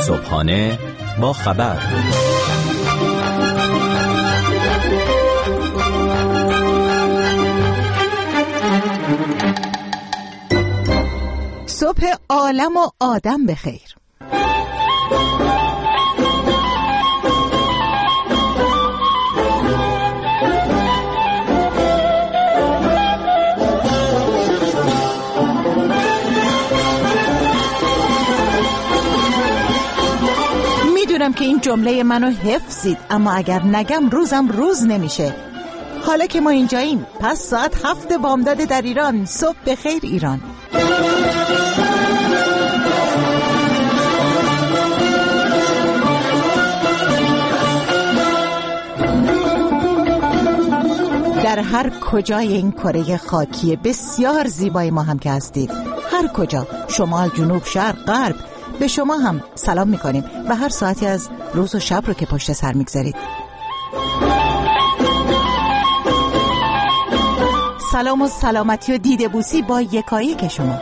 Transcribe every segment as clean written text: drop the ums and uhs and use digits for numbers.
صبحانه با خبر. صبح عالم و آدم بخیر. میدونم که این جمله منو حفظید، اما اگر نگم روزم روز نمیشه. حالا که ما اینجاییم، پس ساعت 7 بامداد در ایران. صبح بخیر ایران. در هر کجای این کره خاکی بسیار زیبای ما هم که هستید، هر کجا، شمال، جنوب، شرق، غرب، به شما هم سلام میکنیم و هر ساعتی از روز و شب رو که پشت سر میگذارید. سلام و سلامتی و دیده بوسی با یکایک شما.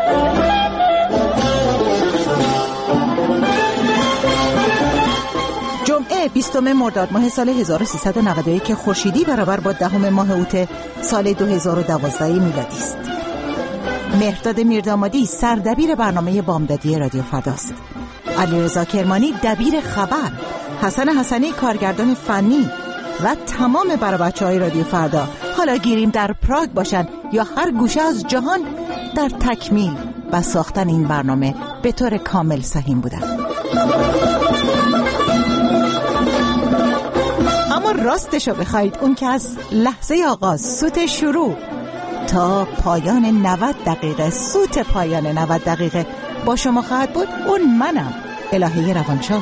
جمعه 20 مرداد ماه سال 1391 خورشیدی برابر با 10 ماه اوت سال 2012 میلادی است. مهرداد میردامادی سردبیر برنامه بامدادی رادیو فرداست. علیرضا کرمانی دبیر خبر، حسن حسنی کارگردان فنی و تمام بچه‌های رادیو فردا، حالا گیریم در پراگ باشن یا هر گوشه از جهان، در تکمیل و ساختن این برنامه به طور کامل سهیم بودن. اما راستشو بخواید، اون که از لحظه آغاز، سوت شروع تا پایان 90 دقیقه، سوت پایان 90 دقیقه با شما خواهد بود، اون منم، الهه روانشاد.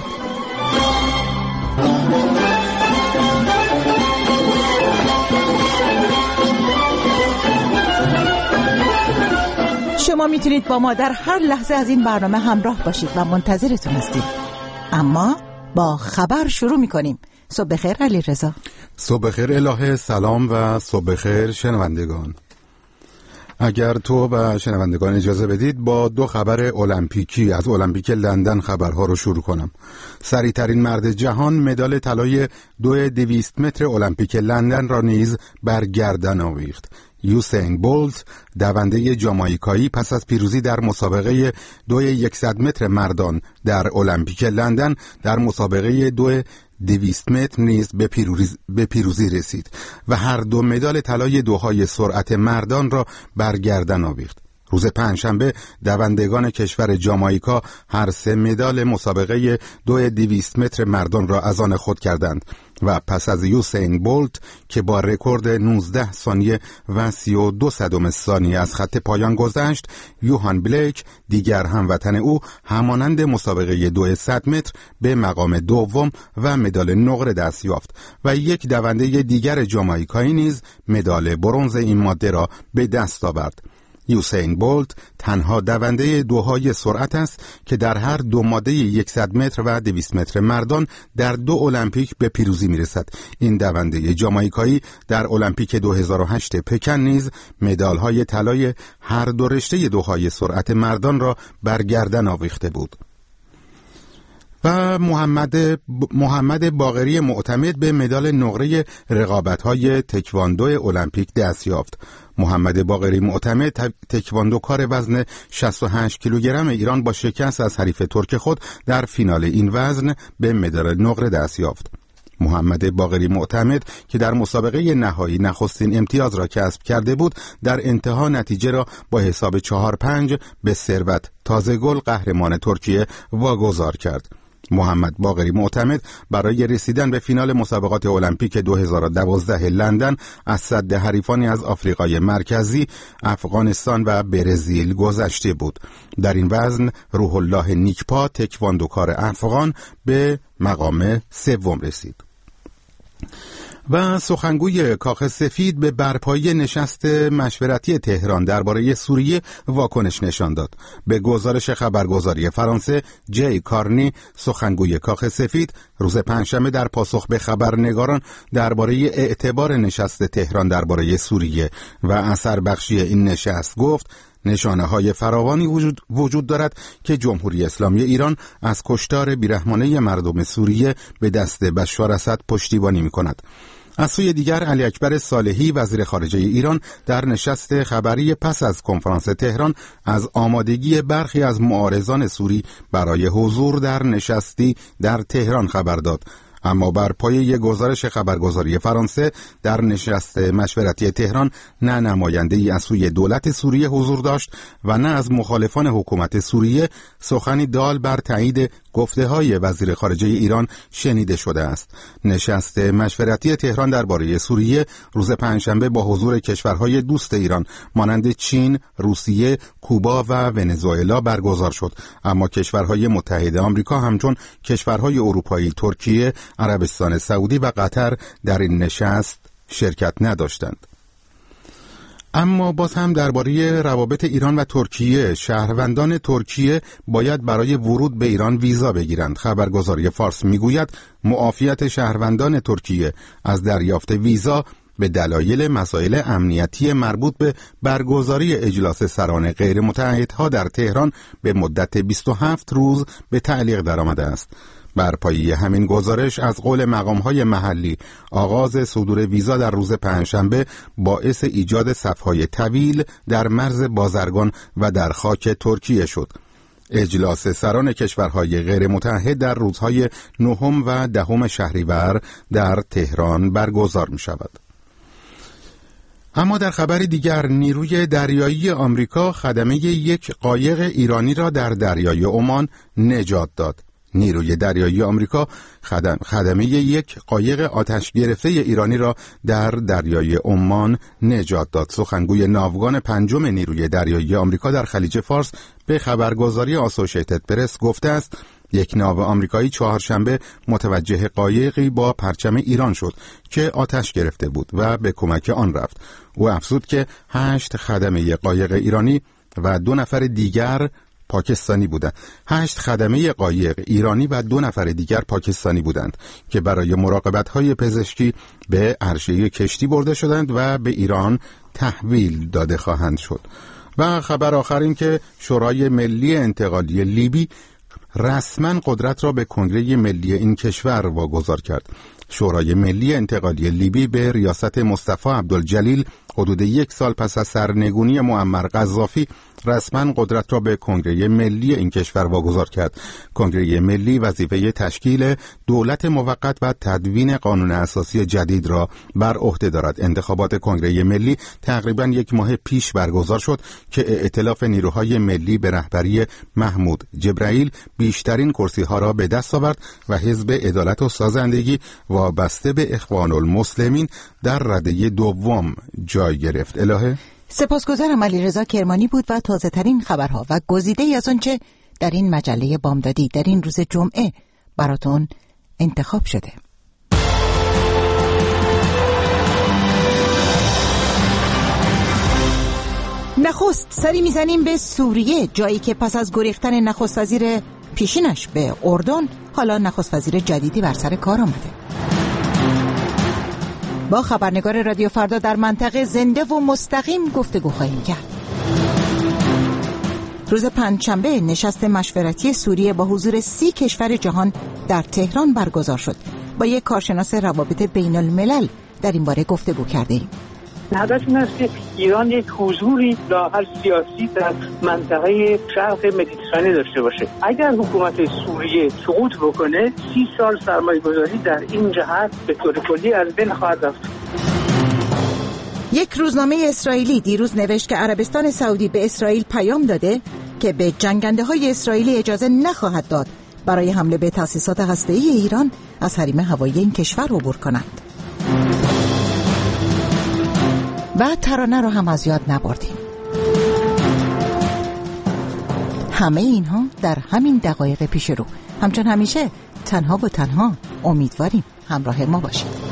شما میتونید با ما در هر لحظه از این برنامه همراه باشید و منتظرتون هستیم. اما با خبر شروع میکنیم. صبح بخیر علیرضا. صبح بخیر الهه، سلام و صبح بخیر شنوندگان. اگر تو و شنوندگان اجازه بدید با 2 خبر المپیکی از المپیک لندن خبرها رو شروع کنم. سریعترین مرد جهان مدال طلای 200 متر المپیک لندن را نیز بر گردن آویخت. یوسین بولت، دونده جامائیکایی، پس از پیروزی در مسابقه 100 متر مردان در المپیک لندن در مسابقه 200 متر نیز به پیروزی رسید و هر 2 مدال طلای دوهای سرعت مردان را بر گردن آویخت. روز پنجشنبه دوندگان کشور جامائیکا هر 3 مدال مسابقه 200 متر مردان را از آن خود کردند و پس از یوسین بولت که با رکورد 19 ثانیه و 32 صدم ثانیه از خط پایان گذشت، یوهان بلیک دیگر هموطن او همانند مسابقه 200 متر به مقام دوم و مدال نقره دست یافت و یک دونده دیگر جامائیکایی نیز مدال برنز این ماده را به دست آورد. یوسین بولت تنها دونده دوهای سرعت است که در هر 2 ماده 100 متر و 200 متر مردان در 2 المپیک به پیروزی میرسد. این دونده جامائیکایی در المپیک 2008 پکن نیز مدال‌های طلای هر 2 رشته دوهای سرعت مردان را بر گردن آویخته بود. و محمد باقری معتمد به مدال نقره رقابت‌های تکواندو المپیک دست یافت. محمد باقری معتمد تکواندوکار وزن 68 کیلوگرم ایران با شکست از حریف ترک خود در فینال این وزن به مدال نقره دست یافت. محمد باقری معتمد که در مسابقه نهایی نخستین امتیاز را کسب کرده بود، در انتها نتیجه را با حساب 4-5 به ثروت تازه‌گل قهرمان ترکیه واگذار کرد. محمد باقری معتمد برای رسیدن به فینال مسابقات المپیک 2012 لندن از سد حریفانی از آفریقای مرکزی، افغانستان و برزیل گذشته بود. در این وزن روح الله نیکپا تکواندوکار افغان به مقام 3 رسید. و سخنگوی کاخ سفید به برپایی نشست مشورتی تهران درباره سوریه واکنش نشان داد. به گزارش خبرگزاری فرانسه، جی کارنی سخنگوی کاخ سفید روز پنجشنبه در پاسخ به خبرنگاران درباره اعتبار نشست تهران درباره سوریه و اثر بخشی این نشست گفت: نشانه‌های فراوانی وجود دارد که جمهوری اسلامی ایران از کشتار بیرحمانه مردم سوریه به دست بشار اسد پشتیبانی می‌کند. از سوی دیگر علی اکبر صالحی وزیر خارجه ایران در نشست خبری پس از کنفرانس تهران از آمادگی برخی از معارضان سوری برای حضور در نشستی در تهران خبر داد. اما بر پایه گزارش خبرگزاری فرانسه در نشست مشورتی تهران نه نماینده‌ای از سوی دولت سوریه حضور داشت و نه از مخالفان حکومت سوریه سخنی دال بر تایید گفته‌های وزیر خارجه ایران شنیده شده است. نشست مشورتی تهران درباره سوریه روز پنجشنبه با حضور کشورهای دوست ایران مانند چین، روسیه، کوبا و ونزوئلا برگزار شد، اما کشورهای متحد آمریکا همچون کشورهای اروپایی، ترکیه، عربستان سعودی و قطر در این نشست شرکت نداشتند. اما باز هم درباره روابط ایران و ترکیه، شهروندان ترکیه باید برای ورود به ایران ویزا بگیرند. خبرگزاری فارس میگوید معافیت شهروندان ترکیه از دریافت ویزا به دلایل مسائل امنیتی مربوط به برگزاری اجلاس سران غیر متعهدها در تهران به مدت 27 روز به تعلیق درآمده است. بر پایه همین گزارش از قول مقام‌های محلی آغاز صدور ویزا در روز پنجشنبه باعث ایجاد صف‌های طویل در مرز بازرگان و در خاک ترکیه شد. اجلاس سران کشورهای غیر متعهد در روزهای 9 و 10 شهریور در تهران برگزار می شود. اما در خبر دیگر، نیروی دریایی آمریکا خدمه یک قایق ایرانی را در دریای عمان نجات داد. نیروی دریایی آمریکا خدمه یک قایق آتش گرفته ایرانی را در دریای عمان نجات داد. سخنگوی ناوگان پنجم نیروی دریایی آمریکا در خلیج فارس به خبرگزاری آسوشیتد پرس گفته است یک ناو آمریکایی چهارشنبه متوجه قایقی با پرچم ایران شد که آتش گرفته بود و به کمک آن رفت. او افزود که 8 خدمه قایق ایرانی و 2 نفر دیگر پاکستانی بودند. 8 خدمه قایق ایرانی و 2 نفر دیگر پاکستانی بودند که برای مراقبت‌های پزشکی به عرشه کشتی برده شدند و به ایران تحویل داده خواهند شد. و خبر آخر این که شورای ملی انتقالی لیبی رسما قدرت را به کنگره ملی این کشور واگذار کرد. شورای ملی انتقالی لیبی به ریاست مصطفی عبدالجلیل حدود 1 سال پس از سرنگونی معمر قذافی رسما قدرت را به کنگره ملی این کشور واگذار کرد. کنگره ملی وظیفه تشکیل دولت موقت و تدوین قانون اساسی جدید را بر عهده دارد. انتخابات کنگره ملی تقریبا 1 ماه پیش برگزار شد که ائتلاف نیروهای ملی به رهبری محمود جبرائیل بیشترین کرسی‌ها را به دست آورد و حزب عدالت و سازندگی وابسته به اخوان المسلمین در رده دوم جای گرفت. الهه سپاسگزارم. علیرضا کرمانی بود و تازه ترین خبرها و گزیده‌ای از آنچه در این مجله بامدادی در این روز جمعه براتون انتخاب شده. نخست سری میزنیم به سوریه، جایی که پس از گریختن نخست وزیر پیشینش به اردن حالا نخست وزیر جدیدی بر سر کار آمده. با خبرنگار رادیو فردا در منطقه زنده و مستقیم گفتگو خواهیم کرد. روز پنجشنبه نشست مشورتی سوریه با حضور 30 کشور جهان در تهران برگزار شد. با یک کارشناس روابط بین الملل در این باره گفتگو کردیم. هدف این است که ایران یک حضوری لااقل سیاسی در منطقه شرق مدیترانه داشته باشه. اگر حکومت سوریه سقوط بکنه 30 سال سرمایه‌گذاری در این جهت به طور کلی از بین خواهد رفت. یک روزنامه اسرائیلی دیروز نوشت که عربستان سعودی به اسرائیل پیام داده که به جنگنده‌های اسرائیلی اجازه نخواهد داد برای حمله به تأسیسات هسته‌ای ایران از حریم هوایی این کشور عبور کنند. و ترانه رو هم از یاد نبردیم. همه اینها در همین دقایق پیش رو. همچون همیشه تنها و تنها امیدواریم همراه ما باشید.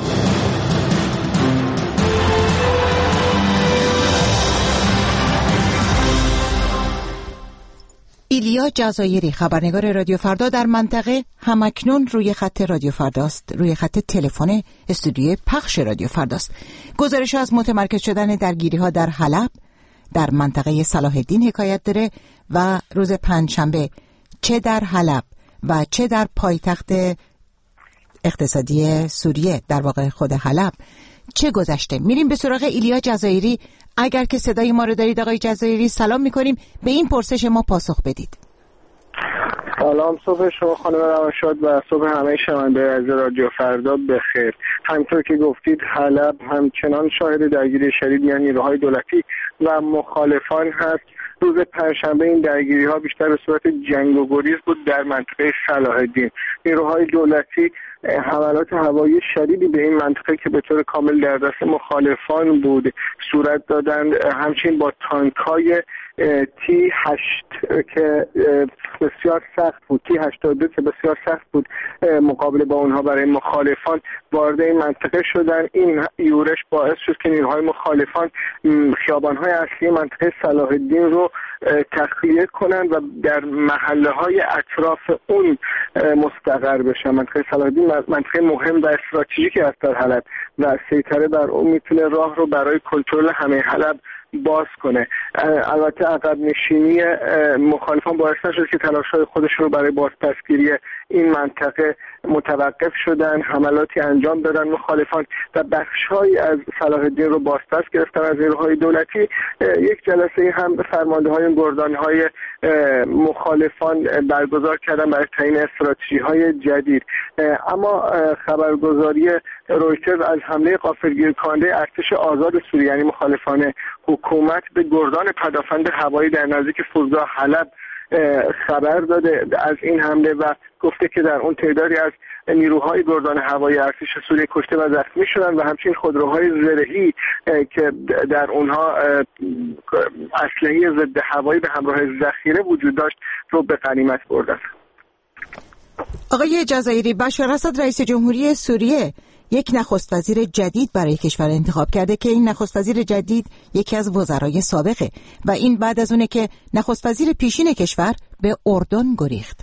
ایلیا جزایری خبرنگار رادیو فردا در منطقه همکنون روی خط رادیو فرداست، روی خط تلفن استودیوی پخش رادیو فرداست. گزارش از متمرکز شدن درگیری‌ها در حلب، در منطقه صلاح الدین حکایت داره و روز پنجشنبه چه در حلب و چه در پایتخت اقتصادی سوریه، در واقع خود حلب، چه گذشته. میریم به سراغ ایلیا جزایری. اگر که صدای ما رو دارید آقای جزایری، سلام میکنیم، به این پرسش ما پاسخ بدید. سلام، صبح شما خانم روانشاد و صبح همه شنونده از رادیو فردا بخیر. همطور که گفتید حلب همچنان شاهد درگیری شدید میان نیروهای دولتی و مخالفان هست. روز پنجشنبه این درگیری ها بیشتر به صورت جنگ و گریز بود در منطقه صلاح الدین. نیروهای دولتی حملات هوایی شدیدی به این منطقه که به طور کامل در دست مخالفان بود صورت دادند. همچنین با تانک‌های T8 که بسیار سخت بود، T82 که بسیار سخت بود مقابل با اونها برای مخالفان وارد این منطقه شدن. این یورش باعث شد که نیروهای مخالفان خیابان‌های اصلی منطقه صلاح الدین رو تخلیه کنند و در محله‌های اطراف اون مستقر بشن. منطقه صلاح الدین منطقه مهم و استراتژیکی است در حلب و سیطره بر اون میتونه راه رو برای کنترل همه حلب باز کنه. البته عقب نشینی مخالفان باعث نشد که تلاش‌های خودشون رو برای بازپسگیری این منطقه متوقف شدن. حملاتی انجام دادن مخالفان و بخش‌هایی از صلاح الدین رو بازپس گرفتن از نیروهای دولتی. یک جلسه هم فرمانده‌های گردان‌های مخالفان برگزار کردن برای تعیین استراتژی‌های جدید. اما خبرگزاری رویترز از حمله غافلگیر کننده ارتش آزاد سوریه یعنی مخالفان حکومت به گردان پدافند هوایی در نزدیک فرودگاه حلب خبر داده از این حمله و گفته که در اون تعدادی از نیروهای گردان هوایی ارتش سوریه کشته و زخمی شدن و همچنین خودروهای زرهی که در اونها اسلحه ضد هوایی به همراه ذخیره وجود داشت رو به غنیمت بردن. آقای جزایری، بشار اسد رئیس جمهوری سوریه یک نخست وزیر جدید برای کشور انتخاب کرده که این نخست وزیر جدید یکی از وزرای سابقه و این بعد از اونه که نخست وزیر پیشین کشور به اردن گریخت.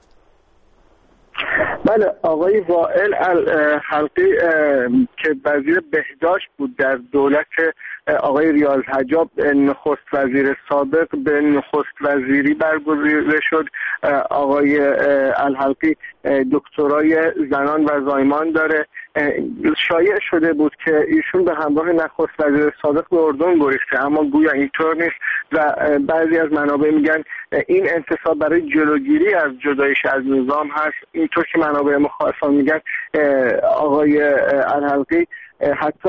بله، آقای وائل الحلقی که وزیر بهداشت بود در دولت آقای ریاض حجاب، نخست وزیر سابق، به نخست وزیری برگزیده شد. آقای الحلقی دکترای زنان و زایمان داره. شایع شده بود که ایشون به همراه نخست وزیر سابق به اردن گریخته، اما گویا اینطور نیست و بعضی از منابع میگن این انتصاب برای جلوگیری از جدایش از نظام هست. اینطور که منابع مخالفان میگن آقای الحلقی حتی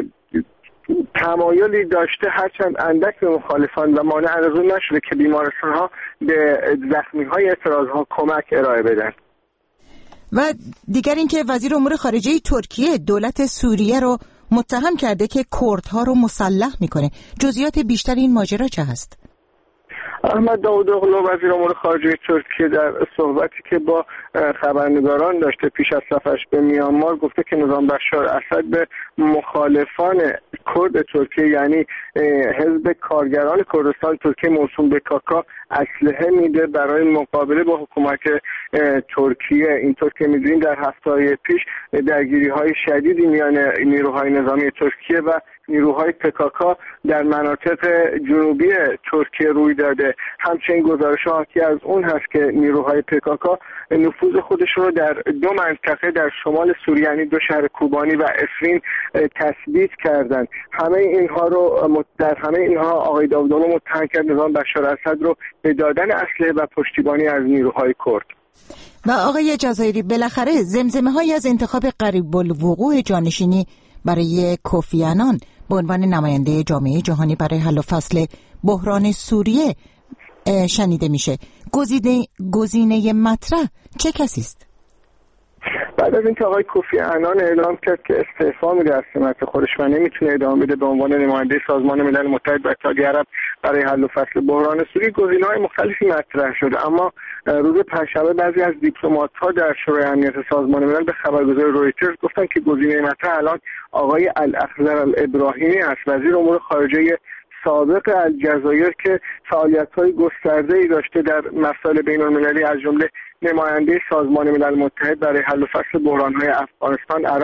تمایلی داشته هرچند اندک به مخالفان و مانع از اون نشده که بیمارستان‌ها به زخمی‌های اعتراض‌ها کمک ارائه بدن. و دیگر اینکه وزیر امور خارجه ترکیه دولت سوریه رو متهم کرده که کردها رو مسلح میکنه. جزئیات بیشتر این ماجرا چه هست؟ احمد داوودوغلو وزیر امور خارجه ترکیه در صحبتی که با خبرنگاران داشته پیش از سفرش به میانمار گفته که نظام بشار اسد به مخالفان کرد ترکیه یعنی حزب کارگران کردستان ترکیه موسوم به کاکا اسلحه میده برای مقابله با حکومت ترکیه. اینطور که میدونید در هفته‌های پیش درگیری‌های شدیدی میان نیروهای نظامی ترکیه و نیروهای پکاکا در مناطق جنوبی ترکیه روی داده. همچنین گزارش‌ها حاکی از اون هست که نیروهای پکاکا نفوذ خودشون رو در دو منطقه در شمال سوریه یعنی دو شهر کوبانی و افرین تثبیت کردن. در همه اینها آقای داوودوغلو متهم کرد نظام بشار اسد رو به دادن اسلحه و پشتیبانی از نیروهای کرد. و آقای جزایری، بالاخره زمزمه‌هایی از انتخاب قریب الوقوع جانشینی برای کوفی عنان به عنوان نماینده جامعه جهانی برای حل و فصل بحران سوریه شنیده میشه. گزینه مطرح چه کسی است؟ بعد از اینکه آقای کوفی عنان اعلام کرد که استعفا میده از سمت خودش و نمیتونه ادامه بده به عنوان نماینده سازمان ملل متحد و اتحادیه عرب برای حل و فصل بحران سوریه، گزینه‌های مختلفی مطرح شده. اما روز پنجشنبه بعضی از دیپلمات‌ها در شورای امنیت سازمان ملل به خبرگزاری رویترز گفتن که گزینه مطرح الان آقای الاخضر الابراهیمی است، وزیر امور خارجه سابق الجزایر که فعالیت‌های گسترده‌ای داشته در مسائل بین‌المللی از جمله نماینده سازمان ملل متحد برای حل و فصل بحران‌های افغانستان، عراق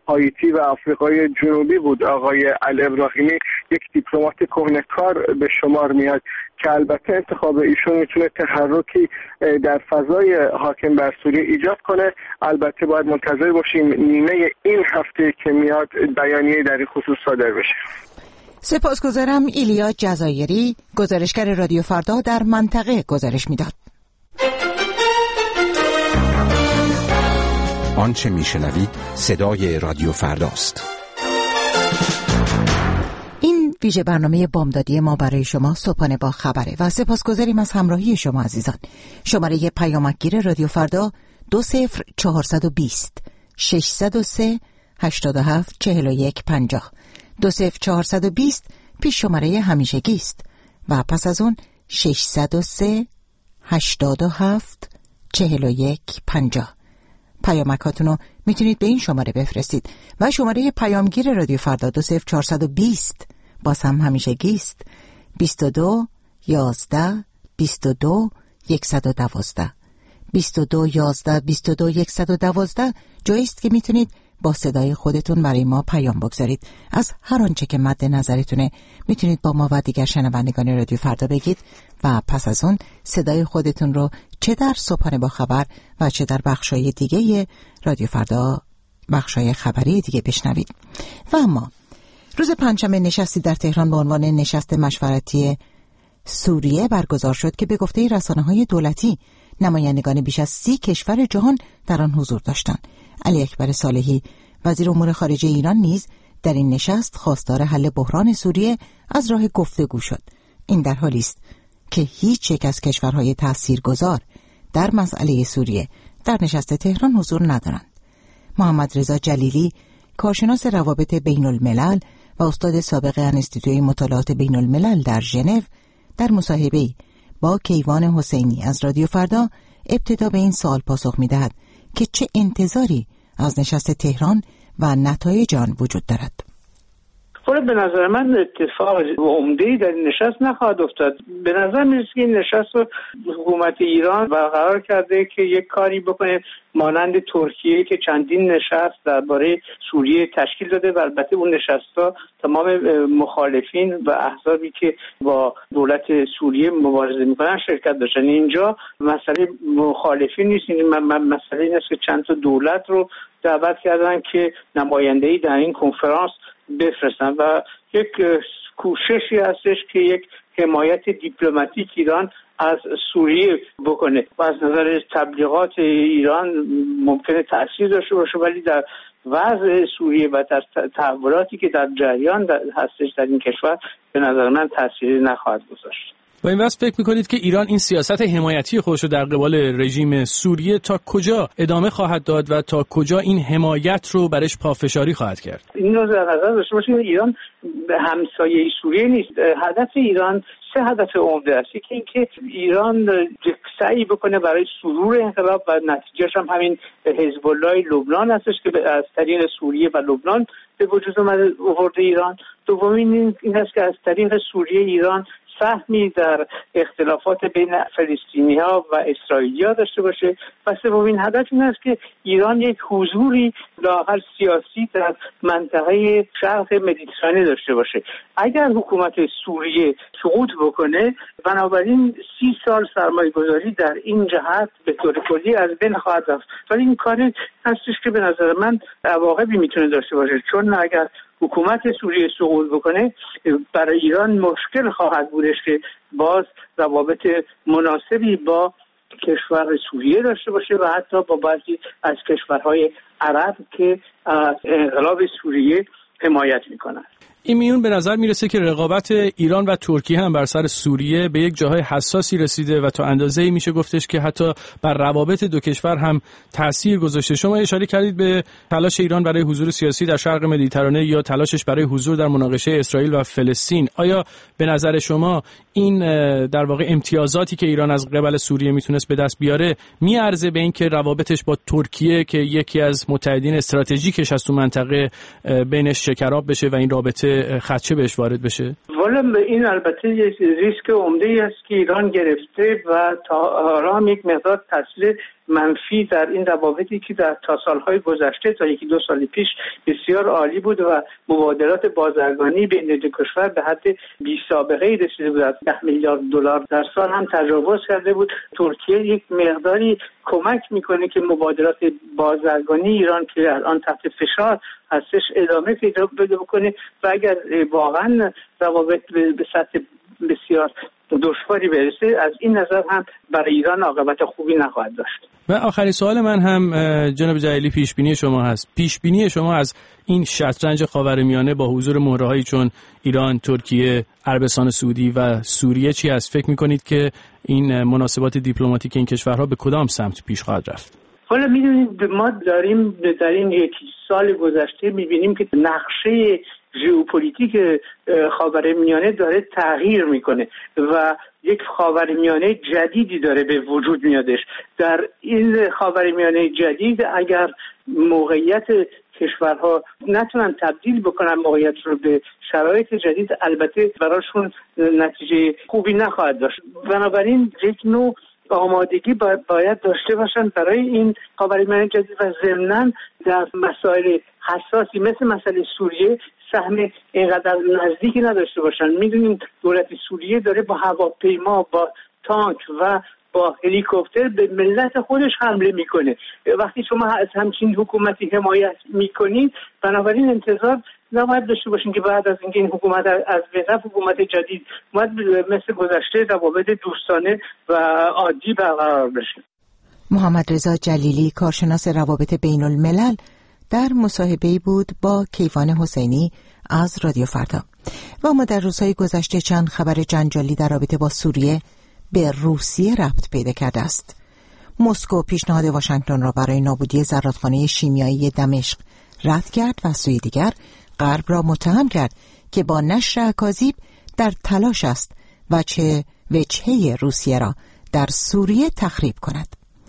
هایتی و آفریقای جنوبی بود، آقای الابراهیمی، یک دیپلمات کهنه‌کار به شمار میاد که البته انتخاب ایشون میتونه تحرکی در فضای حاکم بر سوریه ایجاد کنه. البته باید منتظر باشیم نیمه این هفته که میاد بیانیه در این خصوص صادر بشه. سپاسگزارم. ایلیا جزایری، گزارشگر رادیو فردا، در منطقه گزارش میداد. آنچه میشنوید صدای رادیو فرداست. این ویژه برنامه بامدادی ما برای شما صبحانه با خبره و سپاسگزاریم از همراهی شما عزیزان. شماره پیامکگیر رادیو فردا 20420 603 87 41 50 20420 پیش شماره همیشگی است و پس از اون 603 87 41 50. پیامکاتونو میتونید به این شماره بفرستید و شماره پیامگیر رادیو فردا 20420 باز هم همیشگی است 22 11 22 112 22 11 22 112 جایی است که میتونید با صدای خودتون برای ما پیام بگذارید. از هر آنچه که مد نظرتونه میتونید با ما و دیگر شنوندگان رادیو فردا بگید و پس از اون صدای خودتون رو چه در صبحانه با خبر و چه در بخشای دیگه رادیو فردا، بخشای خبری دیگه بشنوید. و اما روز پنجشنبه نشستی در تهران به عنوان نشست مشورتی سوریه برگزار شد که به گفته رسانه‌های دولتی نمایندگان بیش از 30 کشور جهان در آن حضور داشتند. علی اکبر صالحی وزیر امور خارجه ایران نیز در این نشست خواستار حل بحران سوریه از راه گفتگو شد. این در حالی است که هیچ یک از کشورهای تاثیرگذار در مسئله سوریه در نشست تهران حضور ندارند. محمد رضا جلیلی، کارشناس روابط بین الملل و استاد سابق انستیتوی مطالعات بین الملل در ژنو، در مصاحبه‌ای با کیوان حسینی از رادیو فردا ابتدا به این سوال پاسخ می‌دهد که چه انتظاری از نشست تهران و نتایج آن وجود دارد. به نظر من اتفاق عمده‌ای در این نشست نخواهد افتاد. به نظر میرسه که این نشست رو حکومت ایران برقرار کرده که یک کاری بکنه مانند ترکیه که چندین نشست درباره سوریه تشکیل داده و البته اون نشست‌ها تمام مخالفین و احزابی که با دولت سوریه مبارزه میکنن شرکت داشتن. اینجا مسئله مخالفین نیست، این مسئله این است که چند تا دولت رو دعوت کردن که نماینده‌ای در این کنفرانس بفرستن و یک کوششی هستش که یک حمایت دیپلماتیک ایران از سوریه بکنه و از نظر تبلیغات ایران ممکنه تأثیر داشته باشه، ولی در وضع سوریه و در تحولاتی که در جریان هستش در این کشور به نظر من تأثیری نخواهد گذاشت. با این واسه فکر میکنید که ایران این سیاست حمایتی خودش رو در قبال رژیم سوریه تا کجا ادامه خواهد داد و تا کجا این حمایت رو برش پافشاری خواهد کرد؟ این رو در نظر داشته باشیم ایران همسایه سوریه نیست. هدف ایران سه هدف عمده است. یکی اینکه ایران سعی بکنه برای صدور انقلاب و نتیجهش هم همین حزب الله لبنان هستش که از طریق سوریه و لبنان به وجود آورده ایران. دومین این است که از طریق سوریه ایران سهمی در اختلافات بین فلسطینی‌ها و اسرائیلی‌ها داشته باشه و سومین هدف این است که ایران یک حضوری لااقل سیاسی در منطقه شرق مدیترانه داشته باشه. اگر حکومت سوریه سقوط بکنه بنابراین 30 سال سرمایه‌گذاری در این جهت به طور کلی از بین خواهد رفت. ولی این کاری هستش که به نظر من عواقبی میتونه داشته باشه، چون اگر حکومت سوریه سقوط بکنه برای ایران مشکل خواهد بودش که باز روابط مناسبی با کشور سوریه داشته باشه و حتی با بعضی از کشورهای عرب که از انقلاب سوریه حمایت میکنن. این میون به نظر میرسه که رقابت ایران و ترکیه هم بر سر سوریه به یک جاهای حساسی رسیده و تا اندازه‌ای میشه گفتش که حتی بر روابط دو کشور هم تأثیر گذاشته. شما اشاره کردید به تلاش ایران برای حضور سیاسی در شرق مدیترانه یا تلاشش برای حضور در مناقشه اسرائیل و فلسطین. آیا به نظر شما این در واقع امتیازاتی که ایران از قبل سوریه میتونست به دست بیاره میارزه به اینکه روابطش با ترکیه که یکی از متحدین استراتژیکش از تو منطقه بینش شکراب بشه و این رابطه خدشه بهش وارد بشه؟ والا این البته یک ریسک عمده‌ای است که ایران گرفته و تا حالا یک مقدار تاثیر منفی در این روابطی که تا سالهای گذشته تا 1-2 سال پیش بسیار عالی بود و مبادلات بازرگانی بین دو کشور به حد بی‌سابقه‌ای رسیده بود. از 10 میلیارد دلار در سال هم تجاوز کرده بود. ترکیه یک مقداری کمک میکنه که مبادلات بازرگانی ایران که الان تحت فشار هستش ادامه پیدا بکنه و اگر واقعا روابط به سطح بسیار دشواری برسه، از این نظر هم برای ایران عاقبت خوبی نخواهد داشت. و آخرین سوال من هم جناب جلیلی پیشبینی شما هست. پیشبینی شما از این شطرنج خاورمیانه با حضور مهرهایی چون ایران، ترکیه، عربستان سعودی و سوریه چی هست؟ فکر می‌کنید که این مناسبات دیپلماتیک این کشورها به کدام سمت پیش خواهد رفت؟ حالا می‌دونید ما داریم در این 1 سال گذشته می‌بینیم که نقشه ژئوپلیتیک خاورمیانه داره تغییر میکنه و یک خاورمیانه جدیدی داره به وجود میادش. در این خاورمیانه جدید اگر موقعیت کشورها نتونن تبدیل بکنن موقعیت رو به شرایط جدید، البته براشون نتیجه خوبی نخواهد داشت. بنابراین یک نوع آمادگی باید داشته باشن برای این خاورمیانه جدید و ضمناً در مسائل حساسی مثل مسئله سوریه سهم اینقدر نزدیکی نداشته باشن. میدونیم دولت سوریه داره با هواپیما، با تانک و با هلیکوپتر به ملت خودش حمله میکنه. وقتی شما از همچین حکومتی حمایت میکنید، بنابراین انتظار نباید داشته باشین که بعد از اینکه این حکومت از بین رفت، حکومت جدید مثل گذشته روابط دوستانه و عادی برقرار بشه. محمد رضا جلیلی، کارشناس روابط بین الملل، در مصاحبه‌ای بود با کیوان حسینی از رادیو فردا. و ما در روزهای گذشته چند خبر جنجالی در رابطه با سوریه به روسیه ربط پیدا کرده است. مسکو پیشنهاد واشنگتن را برای نابودی زرادخانه شیمیایی دمشق رد کرد و سوی دیگر غرب را متهم کرد که با نشر اکاذیب در تلاش است وجهه روسیه را در سوریه تخریب کند.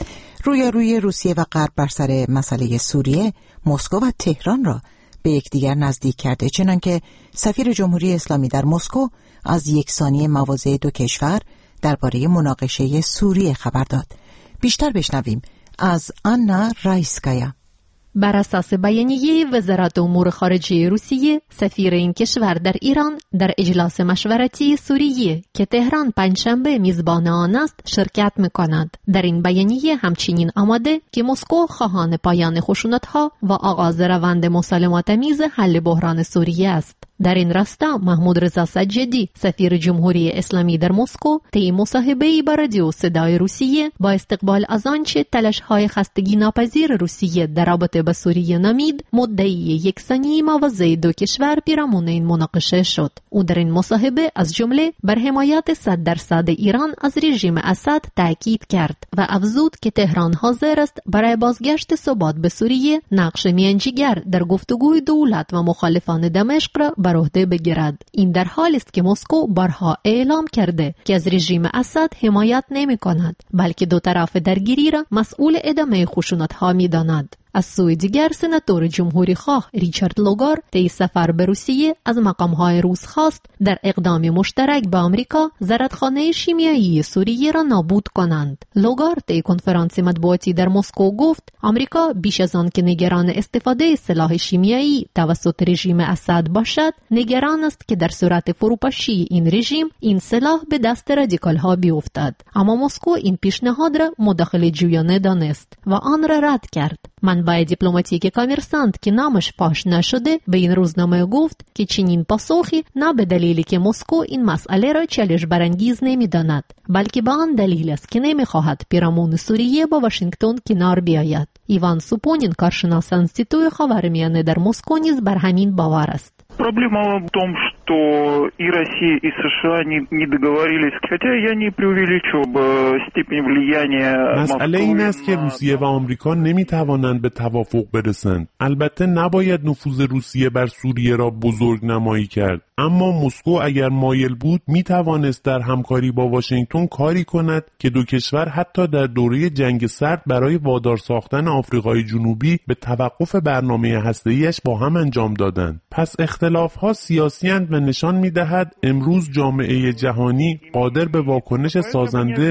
روی روسیه و غرب بر سر مسئله سوریه، مسکو و تهران را به یکدیگر نزدیک کرده، چنانکه سفیر جمهوری اسلامی در مسکو از یکسانی مواضع دو کشور درباره مناقشه سوریه خبر داد. بیشتر بشنویم از آنا رایسکایا. بر اساس بیانیه وزارت امور خارجه روسیه، سفیر این کشور در ایران در اجلاس مشورتی سوریه که تهران پنجشنبه میزبان آن است شرکت می‌کند. در این بیانیه همچنین آمده که مسکو خواهان پایان خشونت‌ها و آغاز روند مسالمت‌آمیز حل بحران سوریه است. در این راستا محمود رضا سجادی، سفیر جمهوری اسلامی در مسکو، طی مصاحبه‌ای با رادیو صدای روسیه با استقبال از آنچه تلاش‌های خستگی ناپذیر روسیه در رابطه با سوریه نامید، مدعی یکسانی مواضع دو کشور پیرامون این مناقشه شد. او در این مصاحبه از جمله بر حمایت 100% ایران از رژیم اسد تاکید کرد و افزود که تهران حاضر است برای بازگشت ثبات به سوریه نقش میانجیگر در گفتگوی دولت و مخالفان دمشق را بر عهده بگیرد. این در حالی است که مسکو بارها اعلام کرده که از رژیم اسد حمایت نمی‌کند، بلکه دو طرف درگیری را مسئول ادامه خشونت‌ها می‌داند. از سوی دیگر سناتور جمهوری خواه ریچارد لوگار طی سفر به روسیه از مقام‌های روس خواست در اقدام مشترک با آمریکا زرادخانه شیمیایی سوریه را نابود کنند. لوگار طی کنفرانس مطبوعاتی در مسکو گفت آمریکا بیش از آن که نگران استفاده سلاح شیمیایی توسط رژیم اسد باشد، نگران است که در صورت فروپاشی این رژیم این سلاح به دست رادیکال‌ها بیفتد. اما مسکو این پیشنهاد را مداخله جویانه دانست و آن را رد کرد. منبع دیپلماتیک کامرسانت که نامش پاش نشده به این روزنامه گفت که چنین پاسخی نه به دلیلی که مسکو این مسئله را چالش برانگیز نمی‌داند، بلکه به آن دلیل است که نمی‌خواهد پیرامون سوریه با واشنگتن کنار بیاید. ایوان سوپونین، کارشناس انستیتوی خاورمیانه در مسکو، نیز بر همین باور است. Проблема в том, что и Россия, и США не договорились, хотя я не преувеличу степень влияния Москвы. مسئله این است که روسیه و آمریکا نمیتوانند به توافق برسند. البته نباید نفوذ روسیه بر سوریه را بزرگ نمایی کرد، اما مسکو اگر مایل بود میتوانست در همکاری با واشنگتن کاری کند که دو کشور حتی در دوره جنگ سرد برای وادار ساختن آفریقای جنوبی به توقف برنامه هسته‌ایش با هم انجام دادند. پس اختلاف‌ها سیاسی‌اند و نشان می‌دهد امروز جامعه جهانی قادر به واکنش سازنده به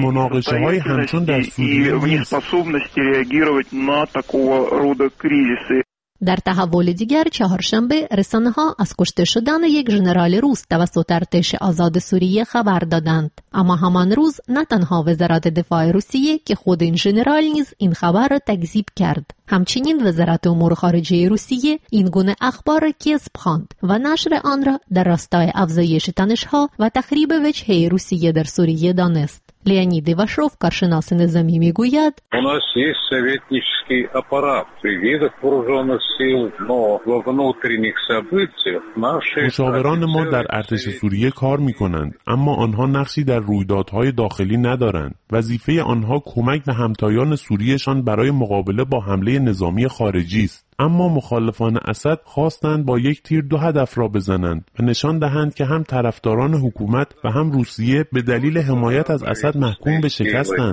مناقشه های همچون در سوریه نیست. در تحول دیگر چهارشنبه رسانه‌ها از کشته شدن یک ژنرال روس توسط ارتش آزاد سوریه خبر دادند. اما همان روز نه تنها وزارت دفاع روسیه که خود این ژنرال نیز این خبر را تکذیب کرد. همچنین وزارت امور خارجه روسیه این گونه اخبار را کذب خواند و نشر آن را در راستای افزایش تنش‌ها و تخریب وجهه روسیه در سوریه دانست. لئونید ایواشوف، کارشناس نظامی، میگوید مشاوران ما در ارتش سوریه کار می‌کنند، اما آنها نقشی در رویدادهای داخلی ندارند. وظیفه آنها کمک به همتایان سوریهشان برای مقابله با حمله نظامی خارجی است. اما مخالفان اسد خواستند با یک تیر دو هدف را بزنند و نشان دهند که هم طرفداران حکومت و هم روسیه به دلیل حمایت از اسد محکوم به شکستند.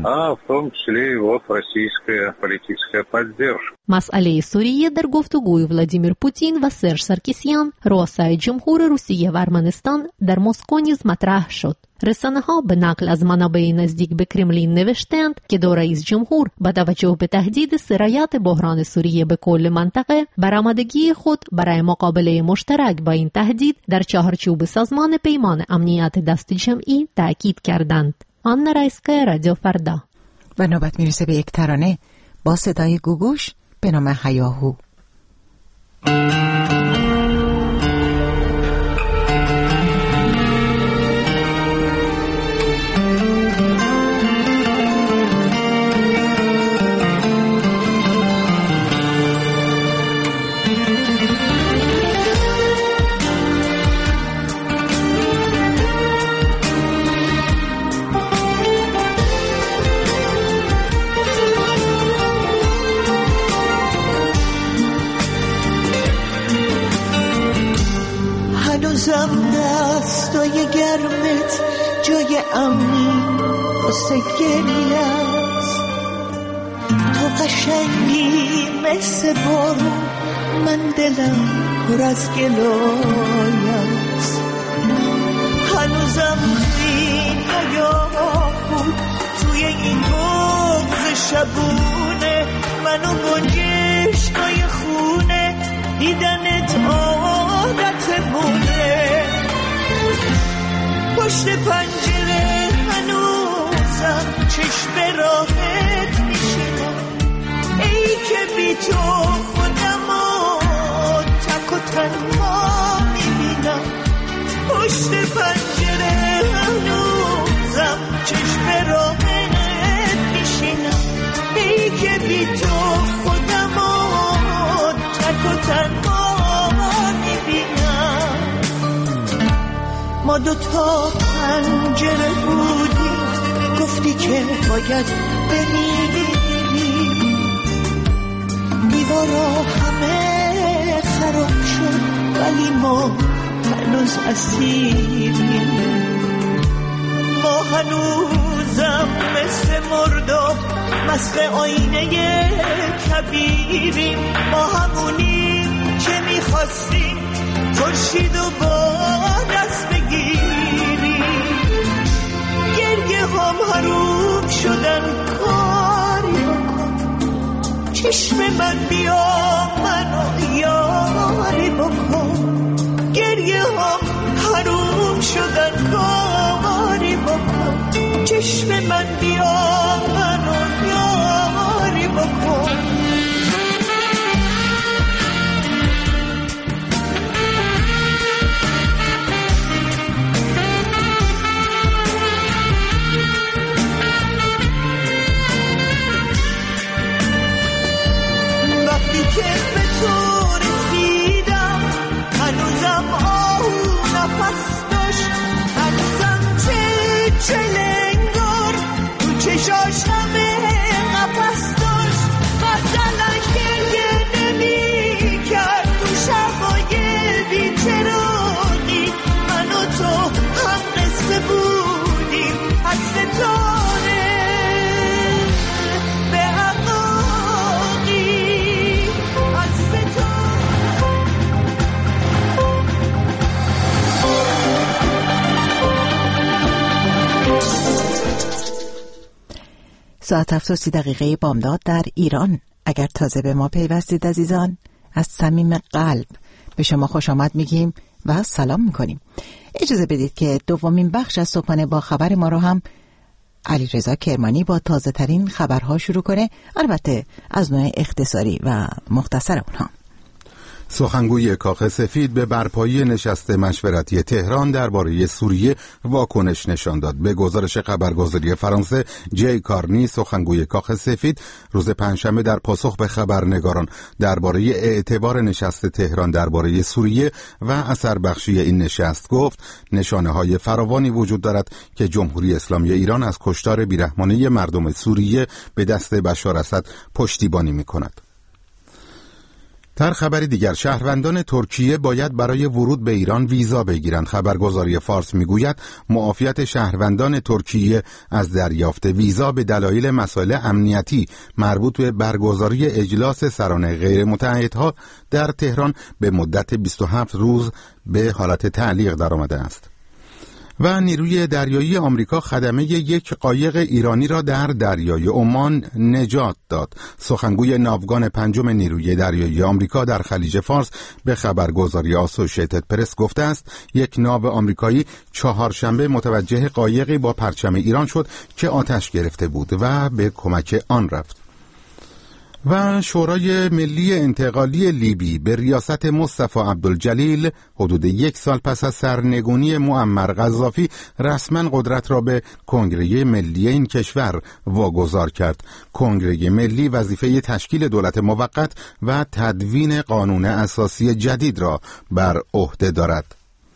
مسئله سوریه در گفتگوی ولادیمیر پوتین و سرژ سارکیسیان، رؤسای جمهور روسیه و ارمنستان، در مسکو نیز مطرح شد. رسانه‌ها به نقل از منابع نزدیک به کرملین نوشتند که دو رئیس جمهور با توجه به تهدید سرایت بحران سوریه به کل منطقه بر آمادگی خود برای مقابله مشترک با این تهدید در چهارچوب سازمان پیمان امنیت دست جمعی تأکید کردند. آنا رایسکا، رادیو فردا. و نوبت میرسه به یک ترانه با صدای گوگوش به نام هیاهو. دستای گرمت جای امنی واسه گریه است. تو قشنگی مثل بارون، من دلم پر از گلای است. هنوزم این حیاه بود توی این بغض شبونه، منو با جشنای خونه دیدنت عادتمونه. پشت پنجره هنوزم چشم راحت میشینم، ای که بی تو خودمو تک و تنها میبینم. پشت پنجره هنوزم چشم راحت میشینم، ای که بی تو خودمو تک و تنها میبینم. ما دوتا پنجره بودیم، گفتی که باید بمیریم. دیوارا همه خراب شد ولی ما هنوز اسیریم. ما هنوزم مثل مرداب مست آینه کبیریم. ما همونیم که میخواستیم خورشیدو با دست بگیریم. گریه هم حروم شدن، کاری بکن چشم من بیا منو یاری بکن. گریه هم حروم شدن، کاری بکن چشم من بیا منو یاری بکن. که به تو رسیدم هنوزم نفس داشت، هنوزم چلنگار تو چشم ساعت 7:30 بامداد در ایران. اگر تازه به ما پیوستید عزیزان، از صمیم قلب به شما خوش آمد میگیم و سلام میکنیم. اجازه بدید که دومین بخش از صبحانه با خبر ما رو هم علیرضا کرمانی با تازه ترین خبرها شروع کنه، البته از نوع اختصاری و مختصر اونها. سخنگوی کاخ سفید به برپایی نشست مشورتی تهران درباره سوریه واکنش نشان داد. به گزارش خبرگزاری فرانسه، جی کارنی سخنگوی کاخ سفید روز پنجشنبه در پاسخ به خبرنگاران درباره اعتبار نشست تهران درباره سوریه و اثر بخشی این نشست گفت نشانه‌های فراوانی وجود دارد که جمهوری اسلامی ایران از کشتار بیرحمانه مردم سوریه به دست بشار اسد پشتیبانی می‌کند. در خبری دیگر، شهروندان ترکیه باید برای ورود به ایران ویزا بگیرند. خبرگزاری فارس میگوید معافیت شهروندان ترکیه از دریافت ویزا به دلایل مسائل امنیتی مربوط به برگزاری اجلاس سران غیر متعهدها در تهران به مدت 27 روز به حالت تعلیق درآمده است. و نیروی دریایی آمریکا خدمه یک قایق ایرانی را در دریای عمان نجات داد. سخنگوی ناوگان پنجم نیروی دریایی آمریکا در خلیج فارس به خبرگزاری آسوشیتد پرس گفته است یک ناو آمریکایی چهارشنبه متوجه قایقی با پرچم ایران شد که آتش گرفته بود و به کمک آن رفت. و شورای ملی انتقالی لیبی به ریاست مصطفی عبدالجلیل حدود 1 سال پس از سرنگونی معمر قذافی رسما قدرت را به کنگره ملی این کشور واگذار کرد. کنگره ملی وظیفه تشکیل دولت موقت و تدوین قانون اساسی جدید را بر عهده دارد.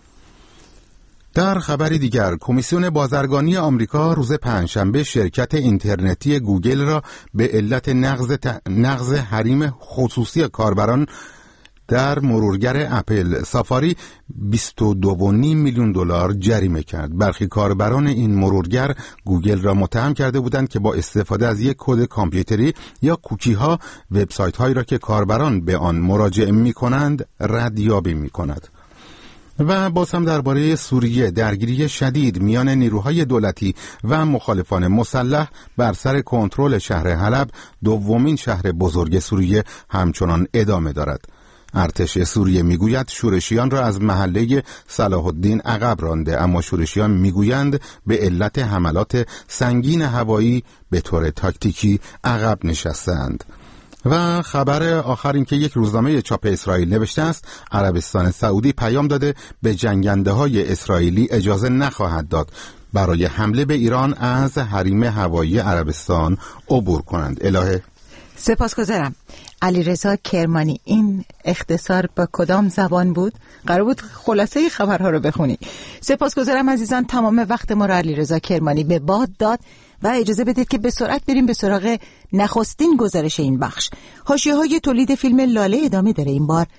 در خبری دیگر، کمیسیون بازرگانی آمریکا روز پنجشنبه شرکت اینترنتی گوگل را به علت نقض حریم خصوصی کاربران در مرورگر اپل سافاری $22.5 میلیون جریمه کرد. برخی کاربران این مرورگر گوگل را متهم کرده بودند که با استفاده از یک کد کامپیوتری یا کوکی ها وبسایت هایی را که کاربران به آن مراجعه می کنند ردیابی می کند. و باز هم درباره سوریه، درگیری شدید میان نیروهای دولتی و مخالفان مسلح بر سر کنترل شهر حلب، دومین شهر بزرگ سوریه، همچنان ادامه دارد. ارتش سوریه میگوید شورشیان را از محله صلاح الدین عقب رانده، اما شورشیان میگویند به علت حملات سنگین هوایی به طور تاکتیکی عقب نشستند. و خبر آخر این که یک روزنامه چاپ اسرائیل نوشته است عربستان سعودی پیام داده به جنگنده های اسرائیلی اجازه نخواهد داد برای حمله به ایران از حریم هوایی عربستان عبور کنند. الهه سپاسگزارم. علیرضا کرمانی، این اختصار با کدام زبان بود؟ قرار بود خلاصه خبرها رو بخونی. سپاسگزارم عزیزان، تمام وقت ما رو علیرضا کرمانی به باد داد و اجازه بدید که به سرعت بریم به سراغ نخستین گزارش این بخش. حاشیه‌های تولید فیلم لاله ادامه داره. این بار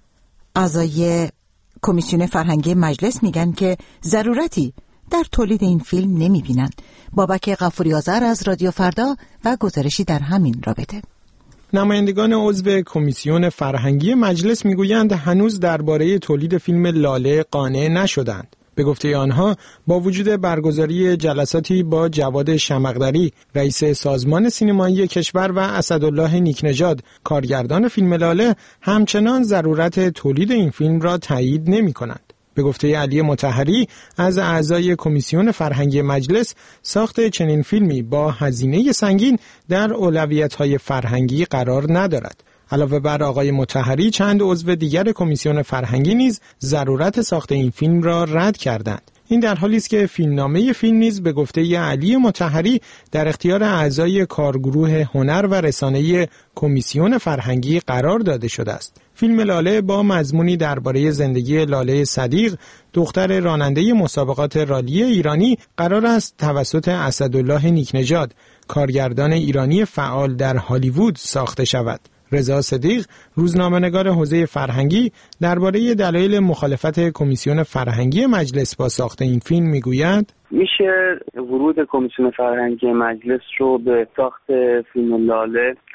اعضای کمیسیون فرهنگی مجلس میگن که ضرورتی در تولید این فیلم نمیبینن. بابک غفوری آذر از رادیو فردا و گزارشی در همین رابطه. نمایندگان عضو کمیسیون فرهنگی مجلس میگویند هنوز درباره تولید فیلم لاله قانع نشدند. به گفته آنها با وجود برگزاری جلساتی با جواد شمقدری رئیس سازمان سینمایی کشور و اسدالله نیکنژاد کارگردان فیلم لاله همچنان ضرورت تولید این فیلم را تایید نمی‌کنند. به گفته علی مطهری از اعضای کمیسیون فرهنگی مجلس ساخت چنین فیلمی با هزینه سنگین در اولویت‌های فرهنگی قرار ندارد. علاوه بر آقای مطهری چند عضو دیگر کمیسیون فرهنگی نیز ضرورت ساخت این فیلم را رد کردند. این در حالی است که فیلمنامه فیلم نیز به گفته علی مطهری در اختیار اعضای کارگروه هنر و رسانه کمیسیون فرهنگی قرار داده شده است. فیلم لاله با مضمونی درباره زندگی لاله صدیق، دختر راننده مسابقات رالی ایرانی، قرار است توسط اسدالله نیکنژاد، کارگردان ایرانی فعال در هالیوود ساخته شود. رضا صدیق، روزنامه‌نگار حوزه فرهنگی، درباره دلایل مخالفت کمیسیون فرهنگی مجلس با ساخت این فیلم میگوید: میشه ورود کمیسیون فرهنگی مجلس رو به ساخت فیلم لاله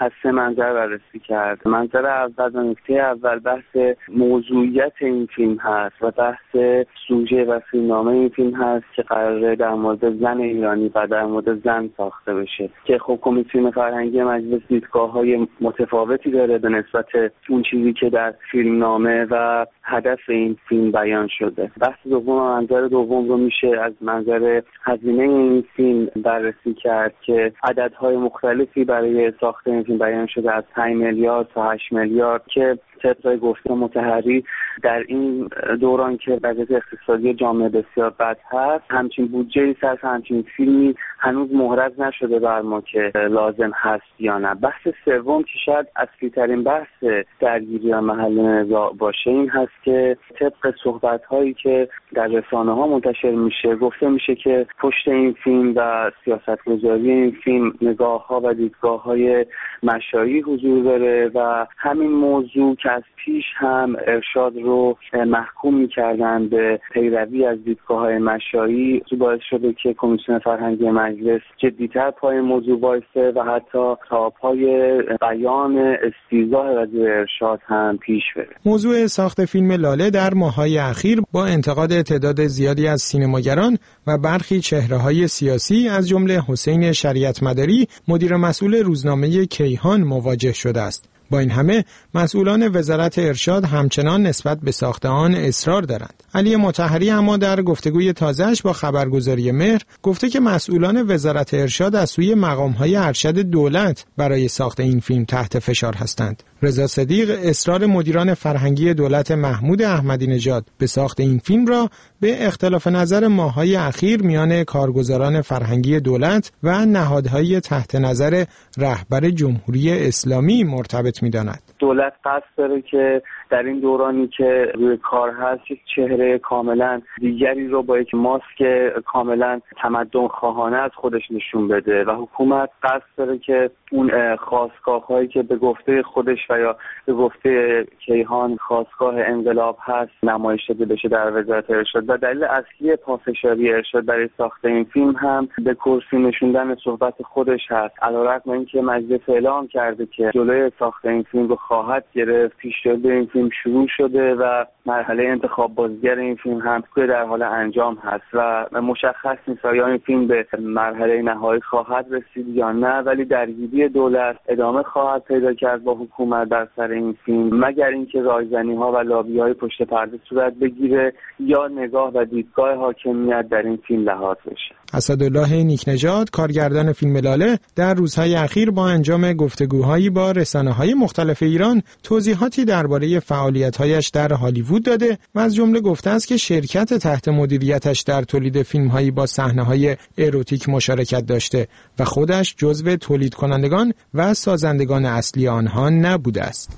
از 3 منظر بررسی کرد. منظر اول و نکته اول بحث موضوعیت این فیلم هست و بحث سوژه و فیلمنامه این فیلم هست که قراره در مورد زن ایرانی و در مورد زن ساخته بشه که خب کمیسیون فرهنگی مجلس دیدگاه‌های متفاوتی داره به نسبت اون چیزی که در فیلمنامه و هدف این فیلم بیان شده. بحث دوم و منظر دوم رو میشه از منظر هزینه این فیلم بررسی کرد که عددهای مختلفی برای ساخت این فیلم بیان شده، از 5 میلیارد تا 8 میلیارد که طبق گفته مطهری در این دوران که وضعیت اقتصادی جامعه بسیار بد هست همچین بودجه‌ای صرف همچین فیلمی هنوز مهرز نشده بر ما که لازم هست یا نه. بحث سوم که شاید اصلی ترین بحث درگیری محل نزاع باشه این هست که طبق صحبت‌هایی که در رسانه‌ها منتشر میشه گفته میشه که پشت این فیلم و سیاست‌گذاری این فیلم نگاه‌ها و دیدگاه‌های مشایی حضور داره و همین موضوع که از پیش هم ارشاد رو محکوم می‌کردن به پیروی از دیدگاه‌های مشایی باعث شده که کمیسیون فرهنگی مجلس جدی‌تر پای موضوع وایسه و حتی تا پای بیان استیضاح وزیر ارشاد هم پیش بره. موضوع ساخت فیلم لاله در ماه‌های اخیر با انتقاد تعداد زیادی از سینماگران و برخی چهره‌های سیاسی از جمله حسین شریعت مداری مدیر مسئول روزنامه کیهان مواجه شده است. با این همه مسئولان وزارت ارشاد همچنان نسبت به ساخت آن اصرار دارند. علی مطهری اما در گفتگوی تازه‌اش با خبرگزاری مهر گفته که مسئولان وزارت ارشاد از سوی مقام‌های ارشد دولت برای ساخت این فیلم تحت فشار هستند. رضا صدیق اصرار مدیران فرهنگی دولت محمود احمدی نژاد به ساخت این فیلم را به اختلاف نظر ماه‌های اخیر میان کارگزاران فرهنگی دولت و نهادهای تحت نظر رهبر جمهوری اسلامی مرتبط می‌داند. دولت قصد داره که در این دورانی که روی کار هست یک چهره کاملا دیگری رو با یک ماسک کاملا تمدن خواهانه از خودش نشون بده و حکومت قصد داره که اون خاستگاه‌هایی که به گفته خودش و یا به گفته کیهان خاستگاه انقلاب هست نمایش داده بشه در وزارت ارشاد و دلیل اصلی پافشاری ارشاد برای ساخت این فیلم هم به کرسی نشوندن صحبت خودش هست. علیرغم اینکه مجلس اعلام کرده که جلوی ساخت این فیلم رو خواهد گرفت، پیش‌درد این فیلم شروع شده و مرحله انتخاب بازیگر این فیلم هم در حال انجام هست و مشخص نیست آیا این فیلم به مرحله نهایی خواهد رسید یا نه، ولی درگیری دولت ادامه خواهد پیدا کرد با حکومت در سر این فیلم مگر اینکه رایزنی‌ها و لابی‌های پشت پرده صورت بگیره یا نگاه و دیدگاه حاکمیت در این فیلم لحاظ بشه. اسدالله نیکنژاد کارگردان فیلم لاله در روزهای اخیر با انجام گفتگوهایی با رسانه‌های مختلف ایران توضیحاتی درباره فعالیت‌هایش در هالیوود داده و از جمله گفته است که شرکت تحت مدیریتش در تولید فیلم‌هایی با صحنه‌های اروتیک مشارکت داشته و خودش جزو تولید کنندگان و سازندگان اصلی آنها نبوده است.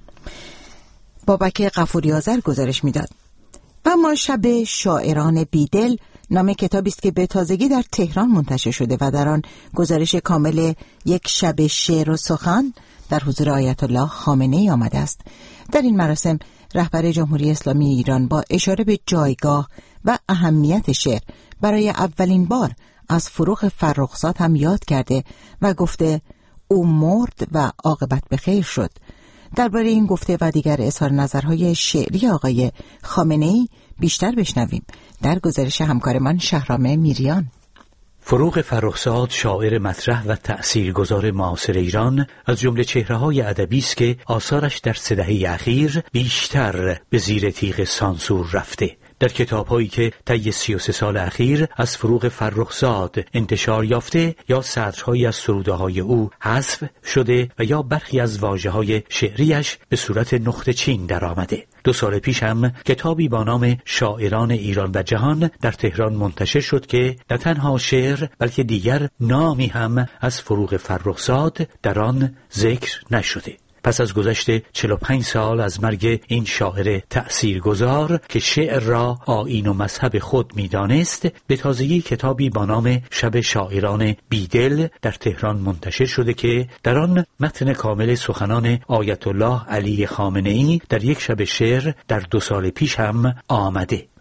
بابک غفوری آذر گزارش می‌داد. و ما شب شاعران بیدل نام کتابی است که به تازگی در تهران منتشر شده و در آن گزارش کامل یک شب شعر و سخن در حضور آیت الله خامنه‌ای آمده است. در این مراسم رهبر جمهوری اسلامی ایران با اشاره به جایگاه و اهمیت شعر برای اولین بار از فروغ فرخزاد هم یاد کرده و گفته او مرد و عاقبت به خیر شد. درباره این گفته و دیگر اظهار نظرهای شعری آقای خامنه‌ای بیشتر بشنویم در گزارش همکارمان شهرام میریان. فروغ فرخزاد شاعر مطرح و تأثیرگذار معاصر ایران از جمله چهره‌های ادبی است که آثارش در 3 دهه اخیر بیشتر به زیر تیغ سانسور رفته. در کتاب‌هایی که طی 33 سال اخیر از فروغ فرخزاد انتشار یافته یا سطرهایی از سروده‌های او حذف شده و یا برخی از واژه‌های شعریش به صورت نقطه چین درآمده. 2 سال پیش هم کتابی با نام شاعران ایران و جهان در تهران منتشر شد که نه تنها شعر بلکه دیگر نامی هم از فروغ فرخزاد در آن ذکر نشده. پس از گذشت 45 سال از مرگ این شاعر تأثیرگذار که شعر را آیین و مذهب خود می‌دانست، به تازگی کتابی با نام شب شاعران بیدل در تهران منتشر شده که در آن متن کامل سخنان آیت الله علی خامنه‌ای در یک شب شعر در 2 سال پیش هم آمده.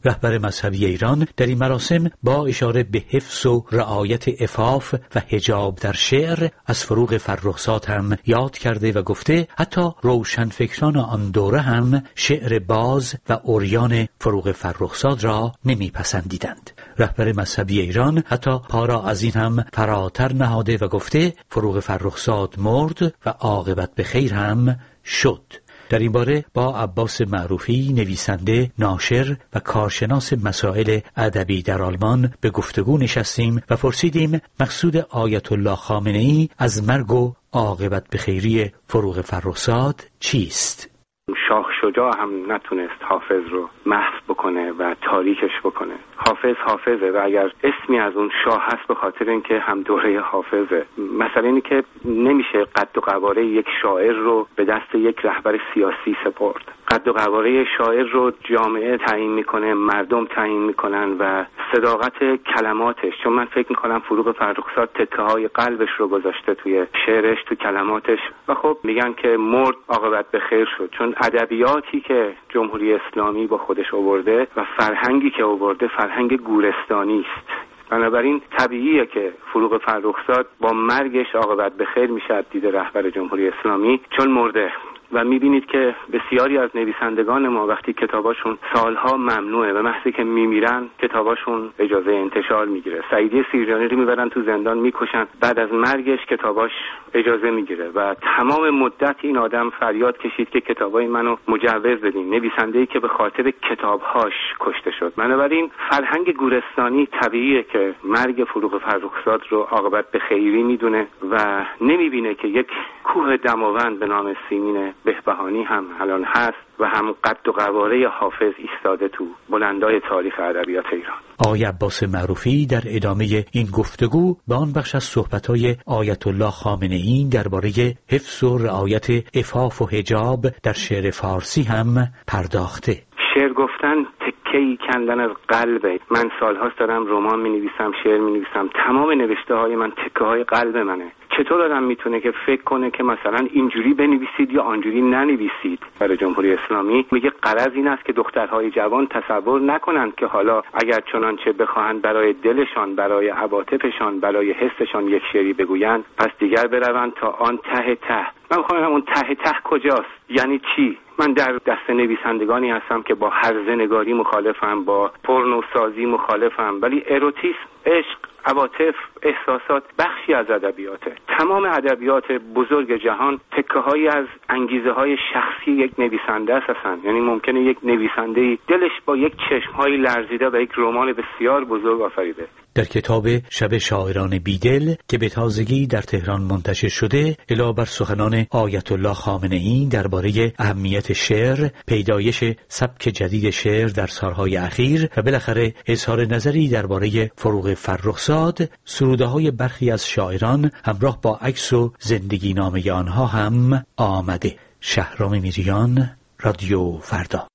رهبر مذهبی ایران در این مراسم با اشاره به حفظ و رعایت عفاف و حجاب در شعر از فروغ فرخزاد هم یاد کرده و گفته حتی روشنفکران آن دوره هم شعر باز و عریان فروغ فرخزاد را نمیپسندیدند. رهبر مذهبی ایران حتی پا را از این هم فراتر نهاده و گفته فروغ فرخزاد مرد و عاقبت به خیر هم شد. در این باره با عباس معروفی، نویسنده، ناشر و کارشناس مسائل ادبی در آلمان به گفتگو نشستیم و پرسیدیم مقصود آیت الله خامنه‌ای از مرگ و عاقبت به خیری فروغ فرخزاد چیست؟ شاه شجاع هم نتونست حافظ رو محو بکنه و تاریکش بکنه. حافظ حافظه و اگر اسمی از اون شاه هست به خاطر اینکه هم دوره حافظه. مثلا اینی که نمیشه قد و قواره یک شاعر رو به دست یک رهبر سیاسی سپرد. قد و قواره شاعر رو جامعه تعیین میکنه، مردم تعیین میکنن و صداقت کلماتش. چون من فکر میکنم فروغ فرخزاد تکه های قلبش رو گذاشته توی شعرش، تو کلماتش و خب میگن که مرد عاقبت به خیر شد. چون ادبیاتی که جمهوری اسلامی با خودش آورده و فرهنگی که آورده فرهنگ گورستانی است. بنابراین طبیعیه که فروغ فرخزاد با مرگش عاقبت به خیر میشه دید رهبر جمهوری اسلامی، چون مرده. و میبینید که بسیاری از نویسندگان ما وقتی کتاباشون سالها ممنوعه و محضی که میمیرن کتاباشون اجازه انتشار میگیره. سعیدی سیرجانی رو میبرن تو زندان میکشن، بعد از مرگش کتاباش اجازه میگیره و تمام مدت این آدم فریاد کشید که کتابای منو مجوز بدین. نویسنده‌ای که به خاطر کتابهاش کشته شد. بنابراین فرهنگ گورستانی طبیعیه که مرگ فروغ فرخزاد رو عاقبت به خیری میدونه و نمیبینه که یک کوه دماوند به نام سیمین بهبهانی هم الان هست و هم قد و قواره حافظ ایستاده تو بلندای تاریخ ادبیات ایران. آقای عباس معروفی در ادامه این گفتگو به آن بخش از صحبت‌های آیت الله خامنه‌ای درباره حفظ و رعایت عفاف و حجاب در شعر فارسی هم پرداخته. شعر گفتن تکه‌ای کندن از قلبه. من سالهاست دارم رمان می‌نویسم، شعر می‌نویسم. تمام نوشته‌های من تکه‌های قلب منه. چطور آدم میتونه که فکر کنه که مثلا اینجوری بنویسید یا آنجوری ننویسید؟ برای جمهوری اسلامی میگه غرض این است که دخترهای جوان تصور نکنند که حالا اگر چنانچه بخواهند برای دلشان، برای عواطفشان، برای حسشان یک شعری بگویند، پس دیگر بروند تا آن ته ته. من میخوام ببینم اون ته ته کجاست؟ یعنی چی؟ من در دست نویسندگانی هستم که با هرزنگاری مخالفم، با پورنوسازی مخالفم، ولی اروتیسم، عشق، عواطف، احساسات بخشی از ادبیاته. تمام ادبیات بزرگ جهان تکه‌هایی از انگیزه‌های شخصی یک نویسنده هستن. یعنی ممکنه یک نویسنده‌ای دلش با یک چشم‌های لرزیده و یک رمان بسیار بزرگ آفریده. در کتاب شب شاعران بیدل که به تازگی در تهران منتشر شده، علاوه بر سخنان آیت الله خامنه‌ای درباره اهمیت شعر، پیدایش سبک جدید شعر در سالهای اخیر و بالاخره اظهار نظری درباره فروغ فرخزاد، سروده‌های برخی از شاعران همراه با عکس و زندگی نامه آنها هم آمده. شهرام میریان، رادیو فردا.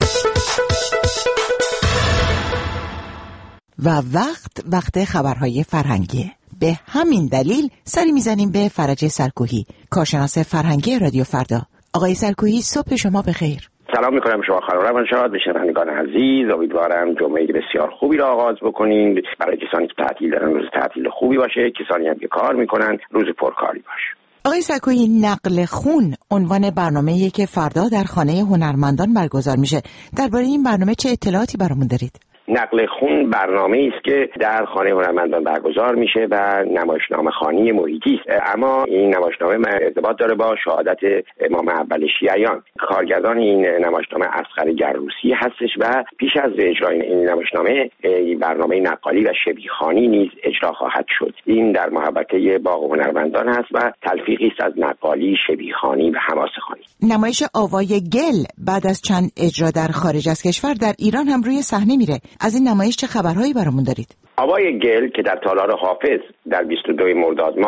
و وقت خبرهای فرهنگیه. به همین دلیل سری میزنیم به فرج سرکوهی، کارشناس فرهنگی رادیو فردا. آقای سرکوهی، صبح شما بخیر. سلام میکنم شما خانم روانشاد، به شنوندگان عزیز. امیدوارم جمعه بسیار خوبی را آغاز بکنین. برای کسانی که تعطیل دارن روز تعطیل خوبی باشه، کسانی هم که کار میکنن روز پرکاری باشه. آقای سرکوهی، نقل خون عنوان برنامه‌ایه که فردا در خانه هنرمندان برگزار میشه. درباره این برنامه چه اطلاعاتی برامون دارید؟ نقل خون برنامه‌ای است که در خانه هنرمندان برگزار میشه و نمایشنامه خوانی محیطی است. اما این نمایشنامه ارتباط داره با شهادت امام اول شیعیان. کارگردان این نمایشنامه اصغر گروسی هستش و پیش از اجرای این نمایشنامه برنامه نقالی و شبیخوانی نیز اجرا خواهد شد. این در محوطه باغ هنرمندان است و تلفیقی است از نقالی، شبیخوانی و حماسه‌خوانی. نمایش آوای گل بعد از چند اجرا در خارج از کشور در ایران هم روی صحنه میره. از این نمایش چه خبرهایی برامون دارید؟ آوای گل که در تالار حافظ در 22 مرداد ماه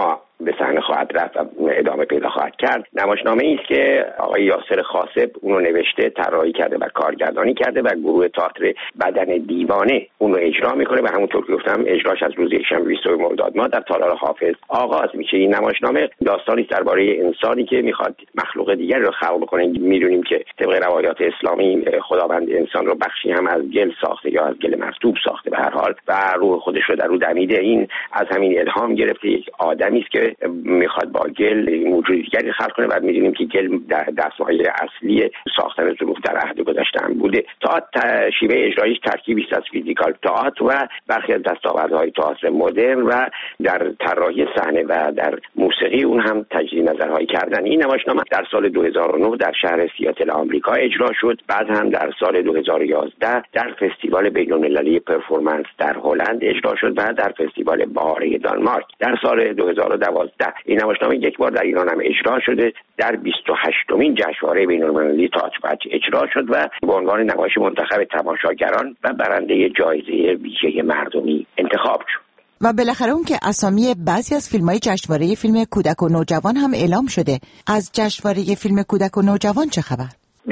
به صحنه خواهد رفت و ادامه پیدا خواهد کرد. نمایشنامه است که آقای یاسر خاصب اونو نوشته، طراحی کرده و کارگردانی کرده و گروه تئاتر بدن دیوانه اونو اجرا میکنه و همونطور که گفتم اجراش از روز یکشنبه 20 مرداد ماه در تالار حافظ آغاز میشه. این نمایشنامه داستانی درباره انسانی که میخواد مخلوق دیگری رو خلق بکنه. میدونیم که طبق روایات اسلامی خداوند انسان رو بخشی هم از گل ساخته یا از گل مرطوب ساخته به هر حال و روح خودش رو در او دمیده. این از همین الهام گرفته یک آدمی است که میخواد با گل موجود دیگری خلق کنه و میدونیم که گل در دستمایه اصلی ساختن ظروف در عهد گذشته هم بوده. تئاتر شیوه اجرایش ترکیبی است از فیزیکال تئاتر و برخی از دستاوردهای تئاتر مدرن و در طراحی صحنه و در موسیقی اون هم تجدید نظرهایی کردن. این نمایشنامه در سال 2009 در شهر سیاتل آمریکا اجرا شد، بعد هم در سال 2011 در فستیوال بین‌المللی پرفورمنس در هلند اجرا شد و در فستیوال بهاره دانمارک در سال 2012. این نمایشنامه یک بار در ایران هم اجرا شده، در 28مین جشنواره بین‌المللی تئاتر فجر اجرا شد و به عنوان نمایش منتخب تماشاگران و برنده جایزه ویژه مردمی انتخاب شد. و بالاخره اون که اسامی بعضی از فیلم‌های جشنواره فیلم کودک و نوجوان هم اعلام شده. از جشنواره فیلم کودک و نوجوان چه خبر؟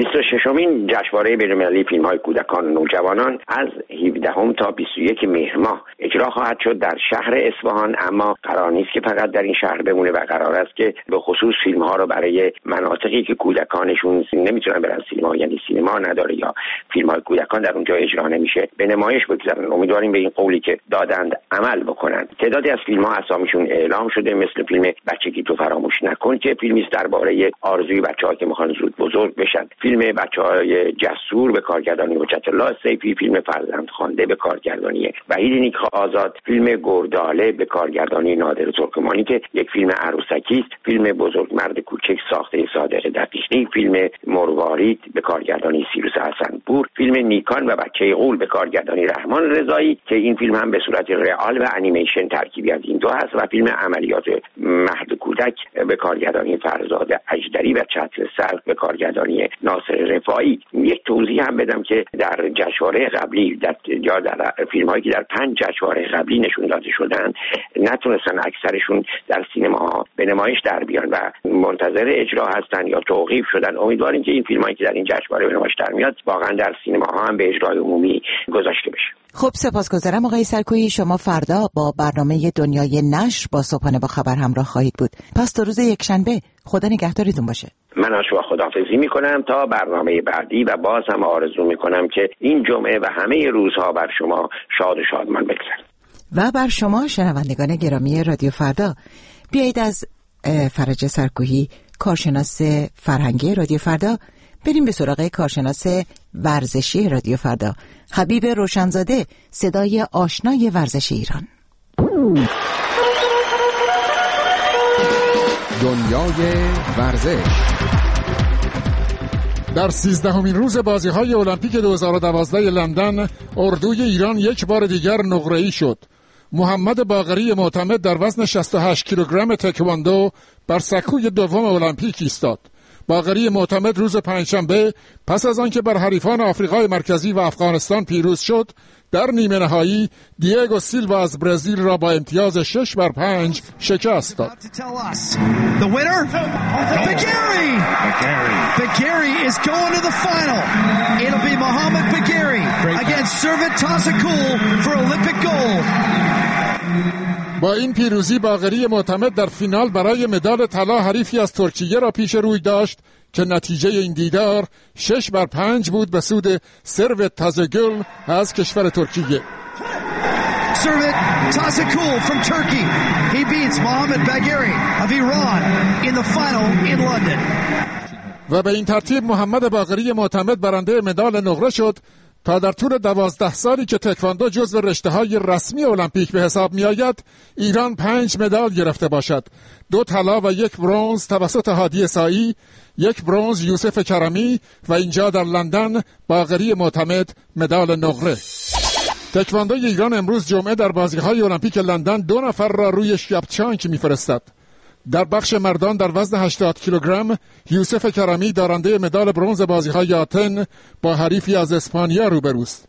26مین جشنواره بین‌المللی فیلم‌های کودکان و نوجوانان از 17 تا 21 مهر ماه اجرا خواهد شد در شهر اصفهان، اما قرار نیست که فقط در این شهر بمونه و قرار است که به خصوص فیلم‌ها رو برای مناطقی که کودکانشون نمیتونن برن سینما، یعنی سینما نداره یا فیلم‌های کودکان در اونجا اجرا نمیشه، به نمایش بگذارن. امیدواریم به این قولی که دادند عمل بکنن. تعدادی از فیلم‌ها اسامیشون اعلام شده، مثل فیلم بچگی تو فراموش نکن که فیلمی است درباره آرزوی بچه‌ها که می‌خوان زود بزرگ بشن، فیلم بچه‌های جسور به کارگردانی حجت الله سیفی، فیلم فرزند خوانده به کارگردانی وحید نیک آزاد، فیلم گرداله به کارگردانی نادر ترکمانی که یک فیلم عروسکی است، فیلم بزرگمرد کوچک ساخته صادق دقیقی، فیلم مروارید به کارگردانی سیروس حسنپور، فیلم نیکان و بچه غول به کارگردانی رحمان رضایی که این فیلم هم به صورت رئال و انیمیشن ترکیبی از این دو هست، و فیلم عملیات مهد کودک به کارگردانی فرزاد اژدری و چتر سرخ به کارگردانی ناصر رفاعی. یک توضیح هم بدم که در جشنواره قبلی در فیلم‌هایی که در 5 جشنواره قبلی نشون داده شدن نتونستن اکثرشون در سینما به نمایش در بیان و منتظر اجرا هستن یا توقیف شدن. امیدواریم که این فیلم‌هایی که در این جشنواره به نمایش در میاد واقعا در سینماها هم به اجرای عمومی گذاشته بشه. خب سپاسگزارم آقای سرکویی. شما فردا با برنامه دنیای نشر با صبحانه با خبر همراه خواهید بود. پس تا روز یکشنبه خدا نگهدارتون باشه. من از شما خداحافظی میکنم تا برنامه بعدی و باز هم آرزو میکنم که این جمعه و همه روزها بر شما شاد و شادمان بگذرد. و بر شما شنوندگان گرامی رادیو فردا. بیایید از فرج سرکویی کارشناس فرهنگی رادیو فردا بریم به سراغ کارشناس ورزشی رادیو فردا، حبیب روشنزاده، صدای آشنای ورزش ایران. دنیای ورزش. در 13مین روز بازی‌های المپیک 2012 لندن، اردوی ایران یک بار دیگر نقره‌ای شد. محمد باقری معتمد در وزن 68 کیلوگرم تکواندو بر سکوی دوم المپیک ایستاد. باقری معتمد روز پنجشنبه پس از آنکه بر حریفان آفریقای مرکزی و افغانستان پیروز شد، در نیمه نهایی دیگو سیلوا از برزیل را با امتیاز 6-5 شکست داد. The winner, Bagheri is going to the final. It'll be Mohamed Bagheri against Servet Tasekul for Olympic gold. با این پیروزی باقری معتمد در فینال برای مدال طلا حریفی از ترکیه را پیش روی داشت که نتیجه این دیدار 6-5 بود به سود سروت تازگل از کشور ترکیه. Servet Tasekul from Turkey. He beats Mohamed Bagheri of Iran in the final in London. و به این ترتیب محمد باقری معتمد برنده مدال نقره شد تا در طول 12 سالی که تکواندو جزو رشته‌های رسمی المپیک به حساب می‌آید، ایران 5 مدال گرفته باشد. 2 طلا و 1 برنز توسط هادی سایی، 1 برنز یوسف کرمی و اینجا در لندن باقری معتمد مدال نقره. تکواندوی ایران امروز جمعه در بازی‌های المپیک لندن 2 نفر را روی شیاپچانک می‌فرستد. در بخش مردان در وزن 80 کیلوگرم یوسف کرمی دارنده مدال برنز بازی‌های آتن با حریفی از اسپانیا روبروست.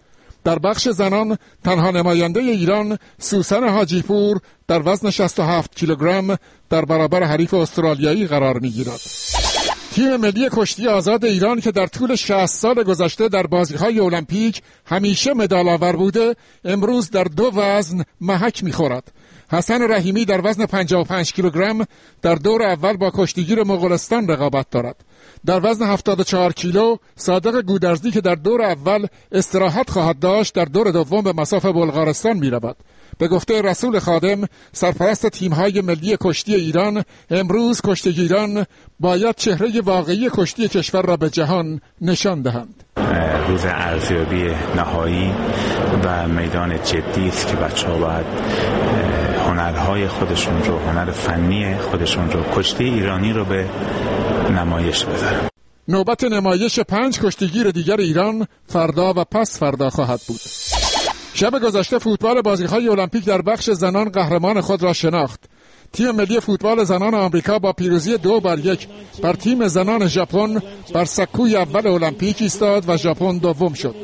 در بخش زنان تنها نماینده ایران سوسن حاجی پور در وزن 67 کیلوگرم در برابر حریف استرالیایی قرار می‌گیرد. تیم ملی کشتی آزاد ایران که در طول 60 سال گذشته در بازی‌های المپیک همیشه مدال آور بوده، امروز در 2 وزن محک می‌خورد. حسن رحیمی در وزن 55 کیلوگرم در دور اول با کشتیگیر مغولستان رقابت دارد. در وزن 74 کیلو صادق گودرزی که در دور اول استراحت خواهد داشت در دور دوم به مصاف بلغارستان می رود. به گفته رسول خادم سرپرست تیم‌های ملی کشتی ایران، امروز کشتیگیران باید چهره واقعی کشتی کشور را به جهان نشان دهند. روز ارزیابی نهایی و میدان جدی است که بچه‌ها باید هنرهای خودشون رو، هنر فنی خودشون رو، کشتی ایرانی رو به نمایش بذارن. نوبت نمایش 5 کشتیگیر دیگر ایران فردا و پس فردا خواهد بود. شب گذشته فوتبال بازی‌های المپیک در بخش زنان قهرمان خود را شناخت. تیم ملی فوتبال زنان آمریکا با پیروزی 2-1 بر تیم زنان ژاپن بر سکوی اول المپیک ایستاد و ژاپن دوم شد.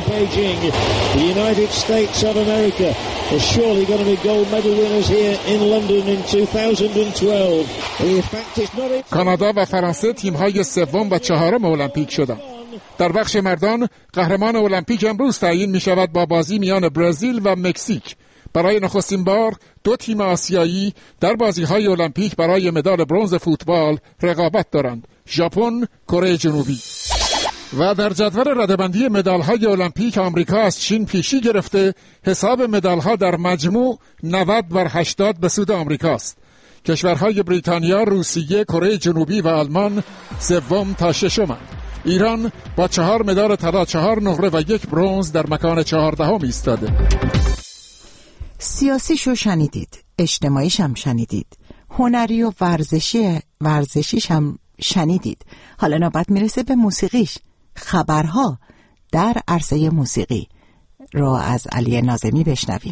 کانادا و فرانسه تیم‌های سوم و چهارم المپیک شدند. در بخش مردان قهرمان المپیک امروز تعیین می شود با بازی میان برزیل و مکزیک. برای نخستین بار 2 تیم آسیایی در بازی‌های المپیک برای مدال برنز فوتبال رقابت دارند: ژاپن، کره جنوبی. و در جدول رده‌بندی مدال‌های المپیک آمریکا از چین پیشی گرفته، حساب مدال‌ها در مجموع 90-80 به سود آمریکاست. کشورهای بریتانیا، روسیه، کره جنوبی و آلمان سوم تا ششمند. ایران با 4 مدال طلا، 4 نقره و 1 برنز در مکان 14 ایستاده. سیاسیشو شنیدید، اجتماعیش هم شنیدید، هنری و ورزشیش هم شنیدید. حالا نوبت میرسه به موسیقیش. خبرها در عرصه موسیقی را از علی ناظمی بشنویم.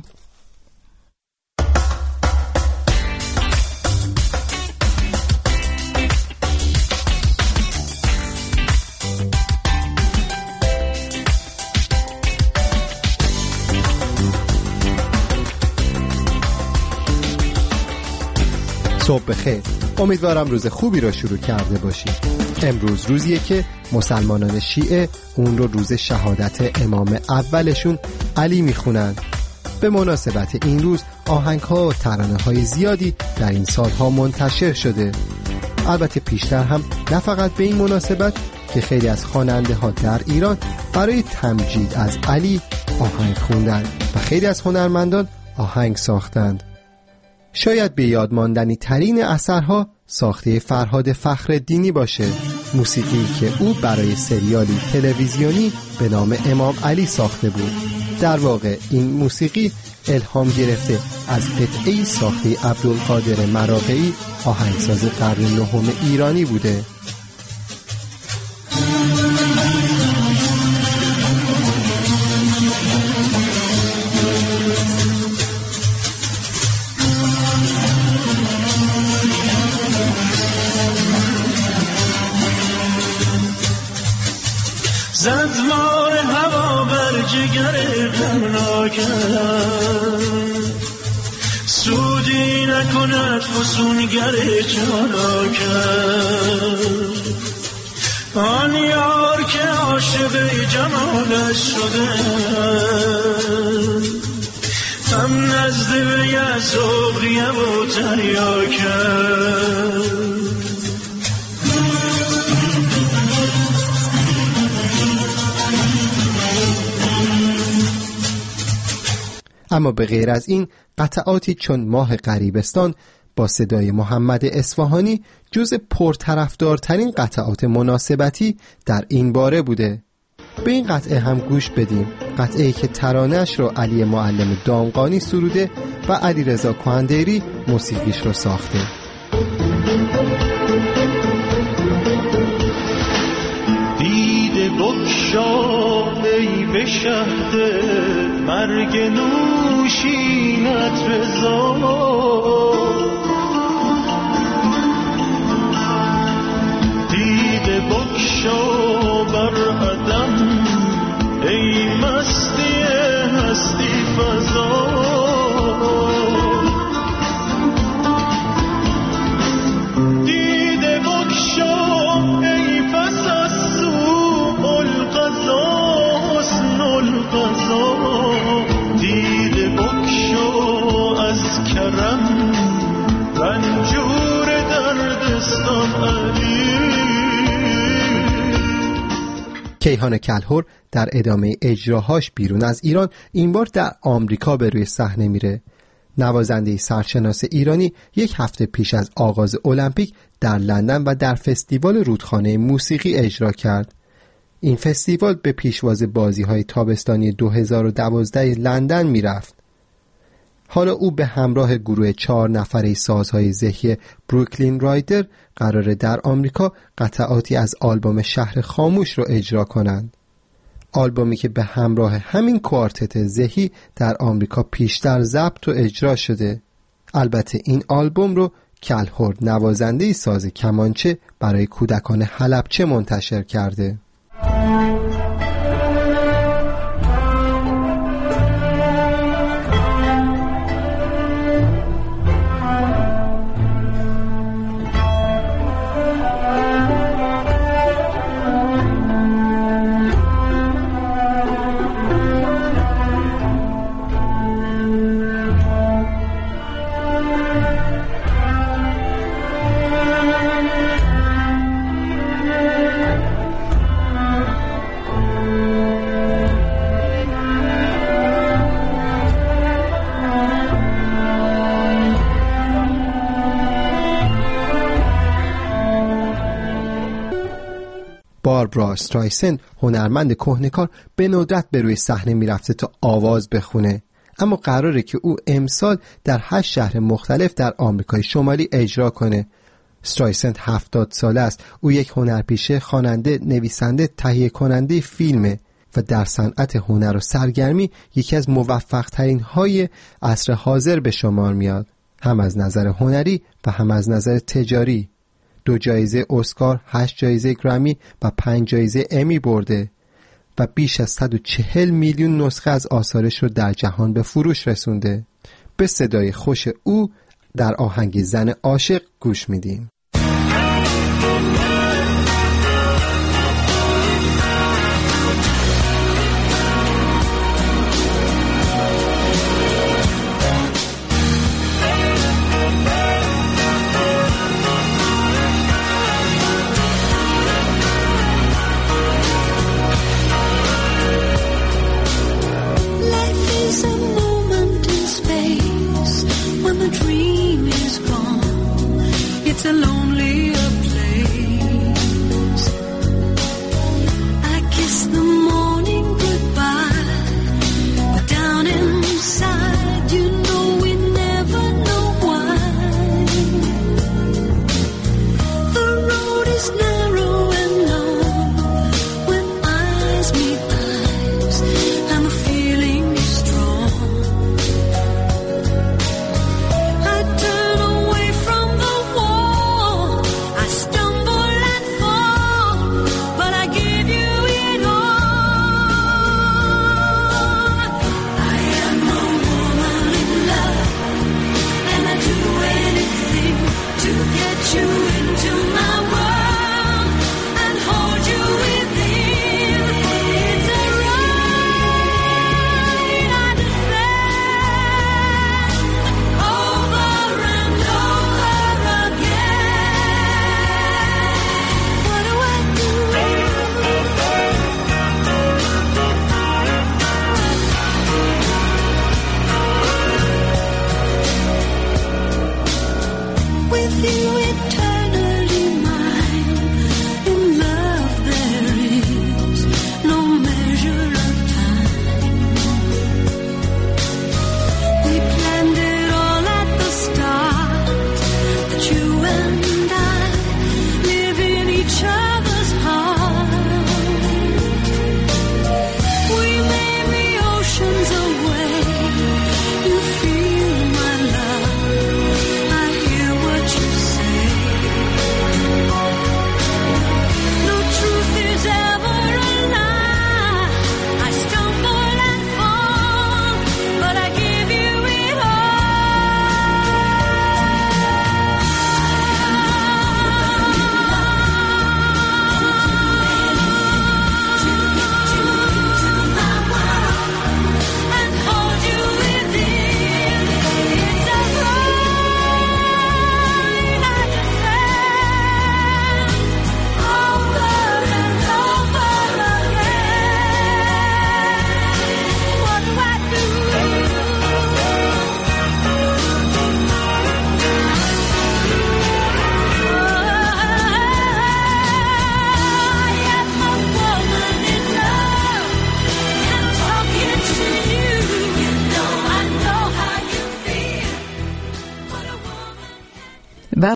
صبح بخیر. امیدوارم روز خوبی را شروع کرده باشید. امروز روزیه که مسلمانان شیعه اون رو روز شهادت امام اولشون علی میخونن. به مناسبت این روز آهنگ‌ها و ترانه‌های زیادی در این سالها منتشر شده. البته پیشتر هم نه فقط به این مناسبت که خیلی از خواننده‌ها در ایران برای تمجید از علی آهنگ خوندن و خیلی از هنرمندان آهنگ ساختند. شاید به یاد ماندنی ترین اثرها ساخته فرهاد فخرالدینی باشه، موسیقی که او برای سریالی تلویزیونی به نام امام علی ساخته بود. در واقع این موسیقی الهام گرفته از قطعه‌ای ساخته عبدالقادر مراغه‌ای، آهنگساز قرن 9 ایرانی بوده. زد مار هوا بر جگر غمناکم، سودی نکند فسونگر چالاکم. آن یار که عاشق جمالش شده، هم نزد وی از زغریه و تریاکم. اما به غیر از این قطعاتی چون ماه غریبستان با صدای محمد اصفهانی جز پرطرفدارترین قطعات مناسبتی در این باره بوده. به این قطعه هم گوش بدیم، قطعه‌ای که ترانه‌اش رو علی معلم دامغانی سروده و علیرضا کهندیری موسیقیش رو ساخته. دیده بگشا ای به شهد مرگ نوشینت رضا، دیده بگشا بر عدم ای مستی هستم علی. کیهان کلهر در ادامه اجراهاش بیرون از ایران این بار در آمریکا به روی صحنه میره. نوازنده سرشناس ایرانی یک هفته پیش از آغاز المپیک در لندن و در فستیوال رودخانه موسیقی اجرا کرد. این فستیوال به پیشواز بازی‌های تابستانی 2012 لندن میرفت. حالا او به همراه گروه 4 نفره سازهای ذهی بروکلین رایدر قراره در آمریکا قطعاتی از آلبوم شهر خاموش رو اجرا کنند. آلبومی که به همراه همین کوارتت ذهی در آمریکا پیشتر ضبط و اجرا شده. البته این آلبوم رو کلهر نوازنده ساز کمانچه برای کودکان حلبچه منتشر کرده. باربارا استرایسند هنرمند کهنه‌کار به ندرت به روی صحنه میرفته تا آواز بخونه، اما قراره که او امسال در 8 شهر مختلف در آمریکای شمالی اجرا کنه. استرایسند 70 ساله است. او یک هنرپیشه، خواننده، نویسنده، تهیه کننده فیلمه و در صنعت هنر و سرگرمی یکی از موفق ترین های عصر حاضر به شمار میاد، هم از نظر هنری و هم از نظر تجاری. 2 جایزه اسکار، 8 جایزه گرمی و 5 جایزه امی برده و بیش از 140 میلیون نسخه از آثارش رو در جهان به فروش رسونده. به صدای خوش او در آهنگ زن عاشق گوش میدیم. It's a long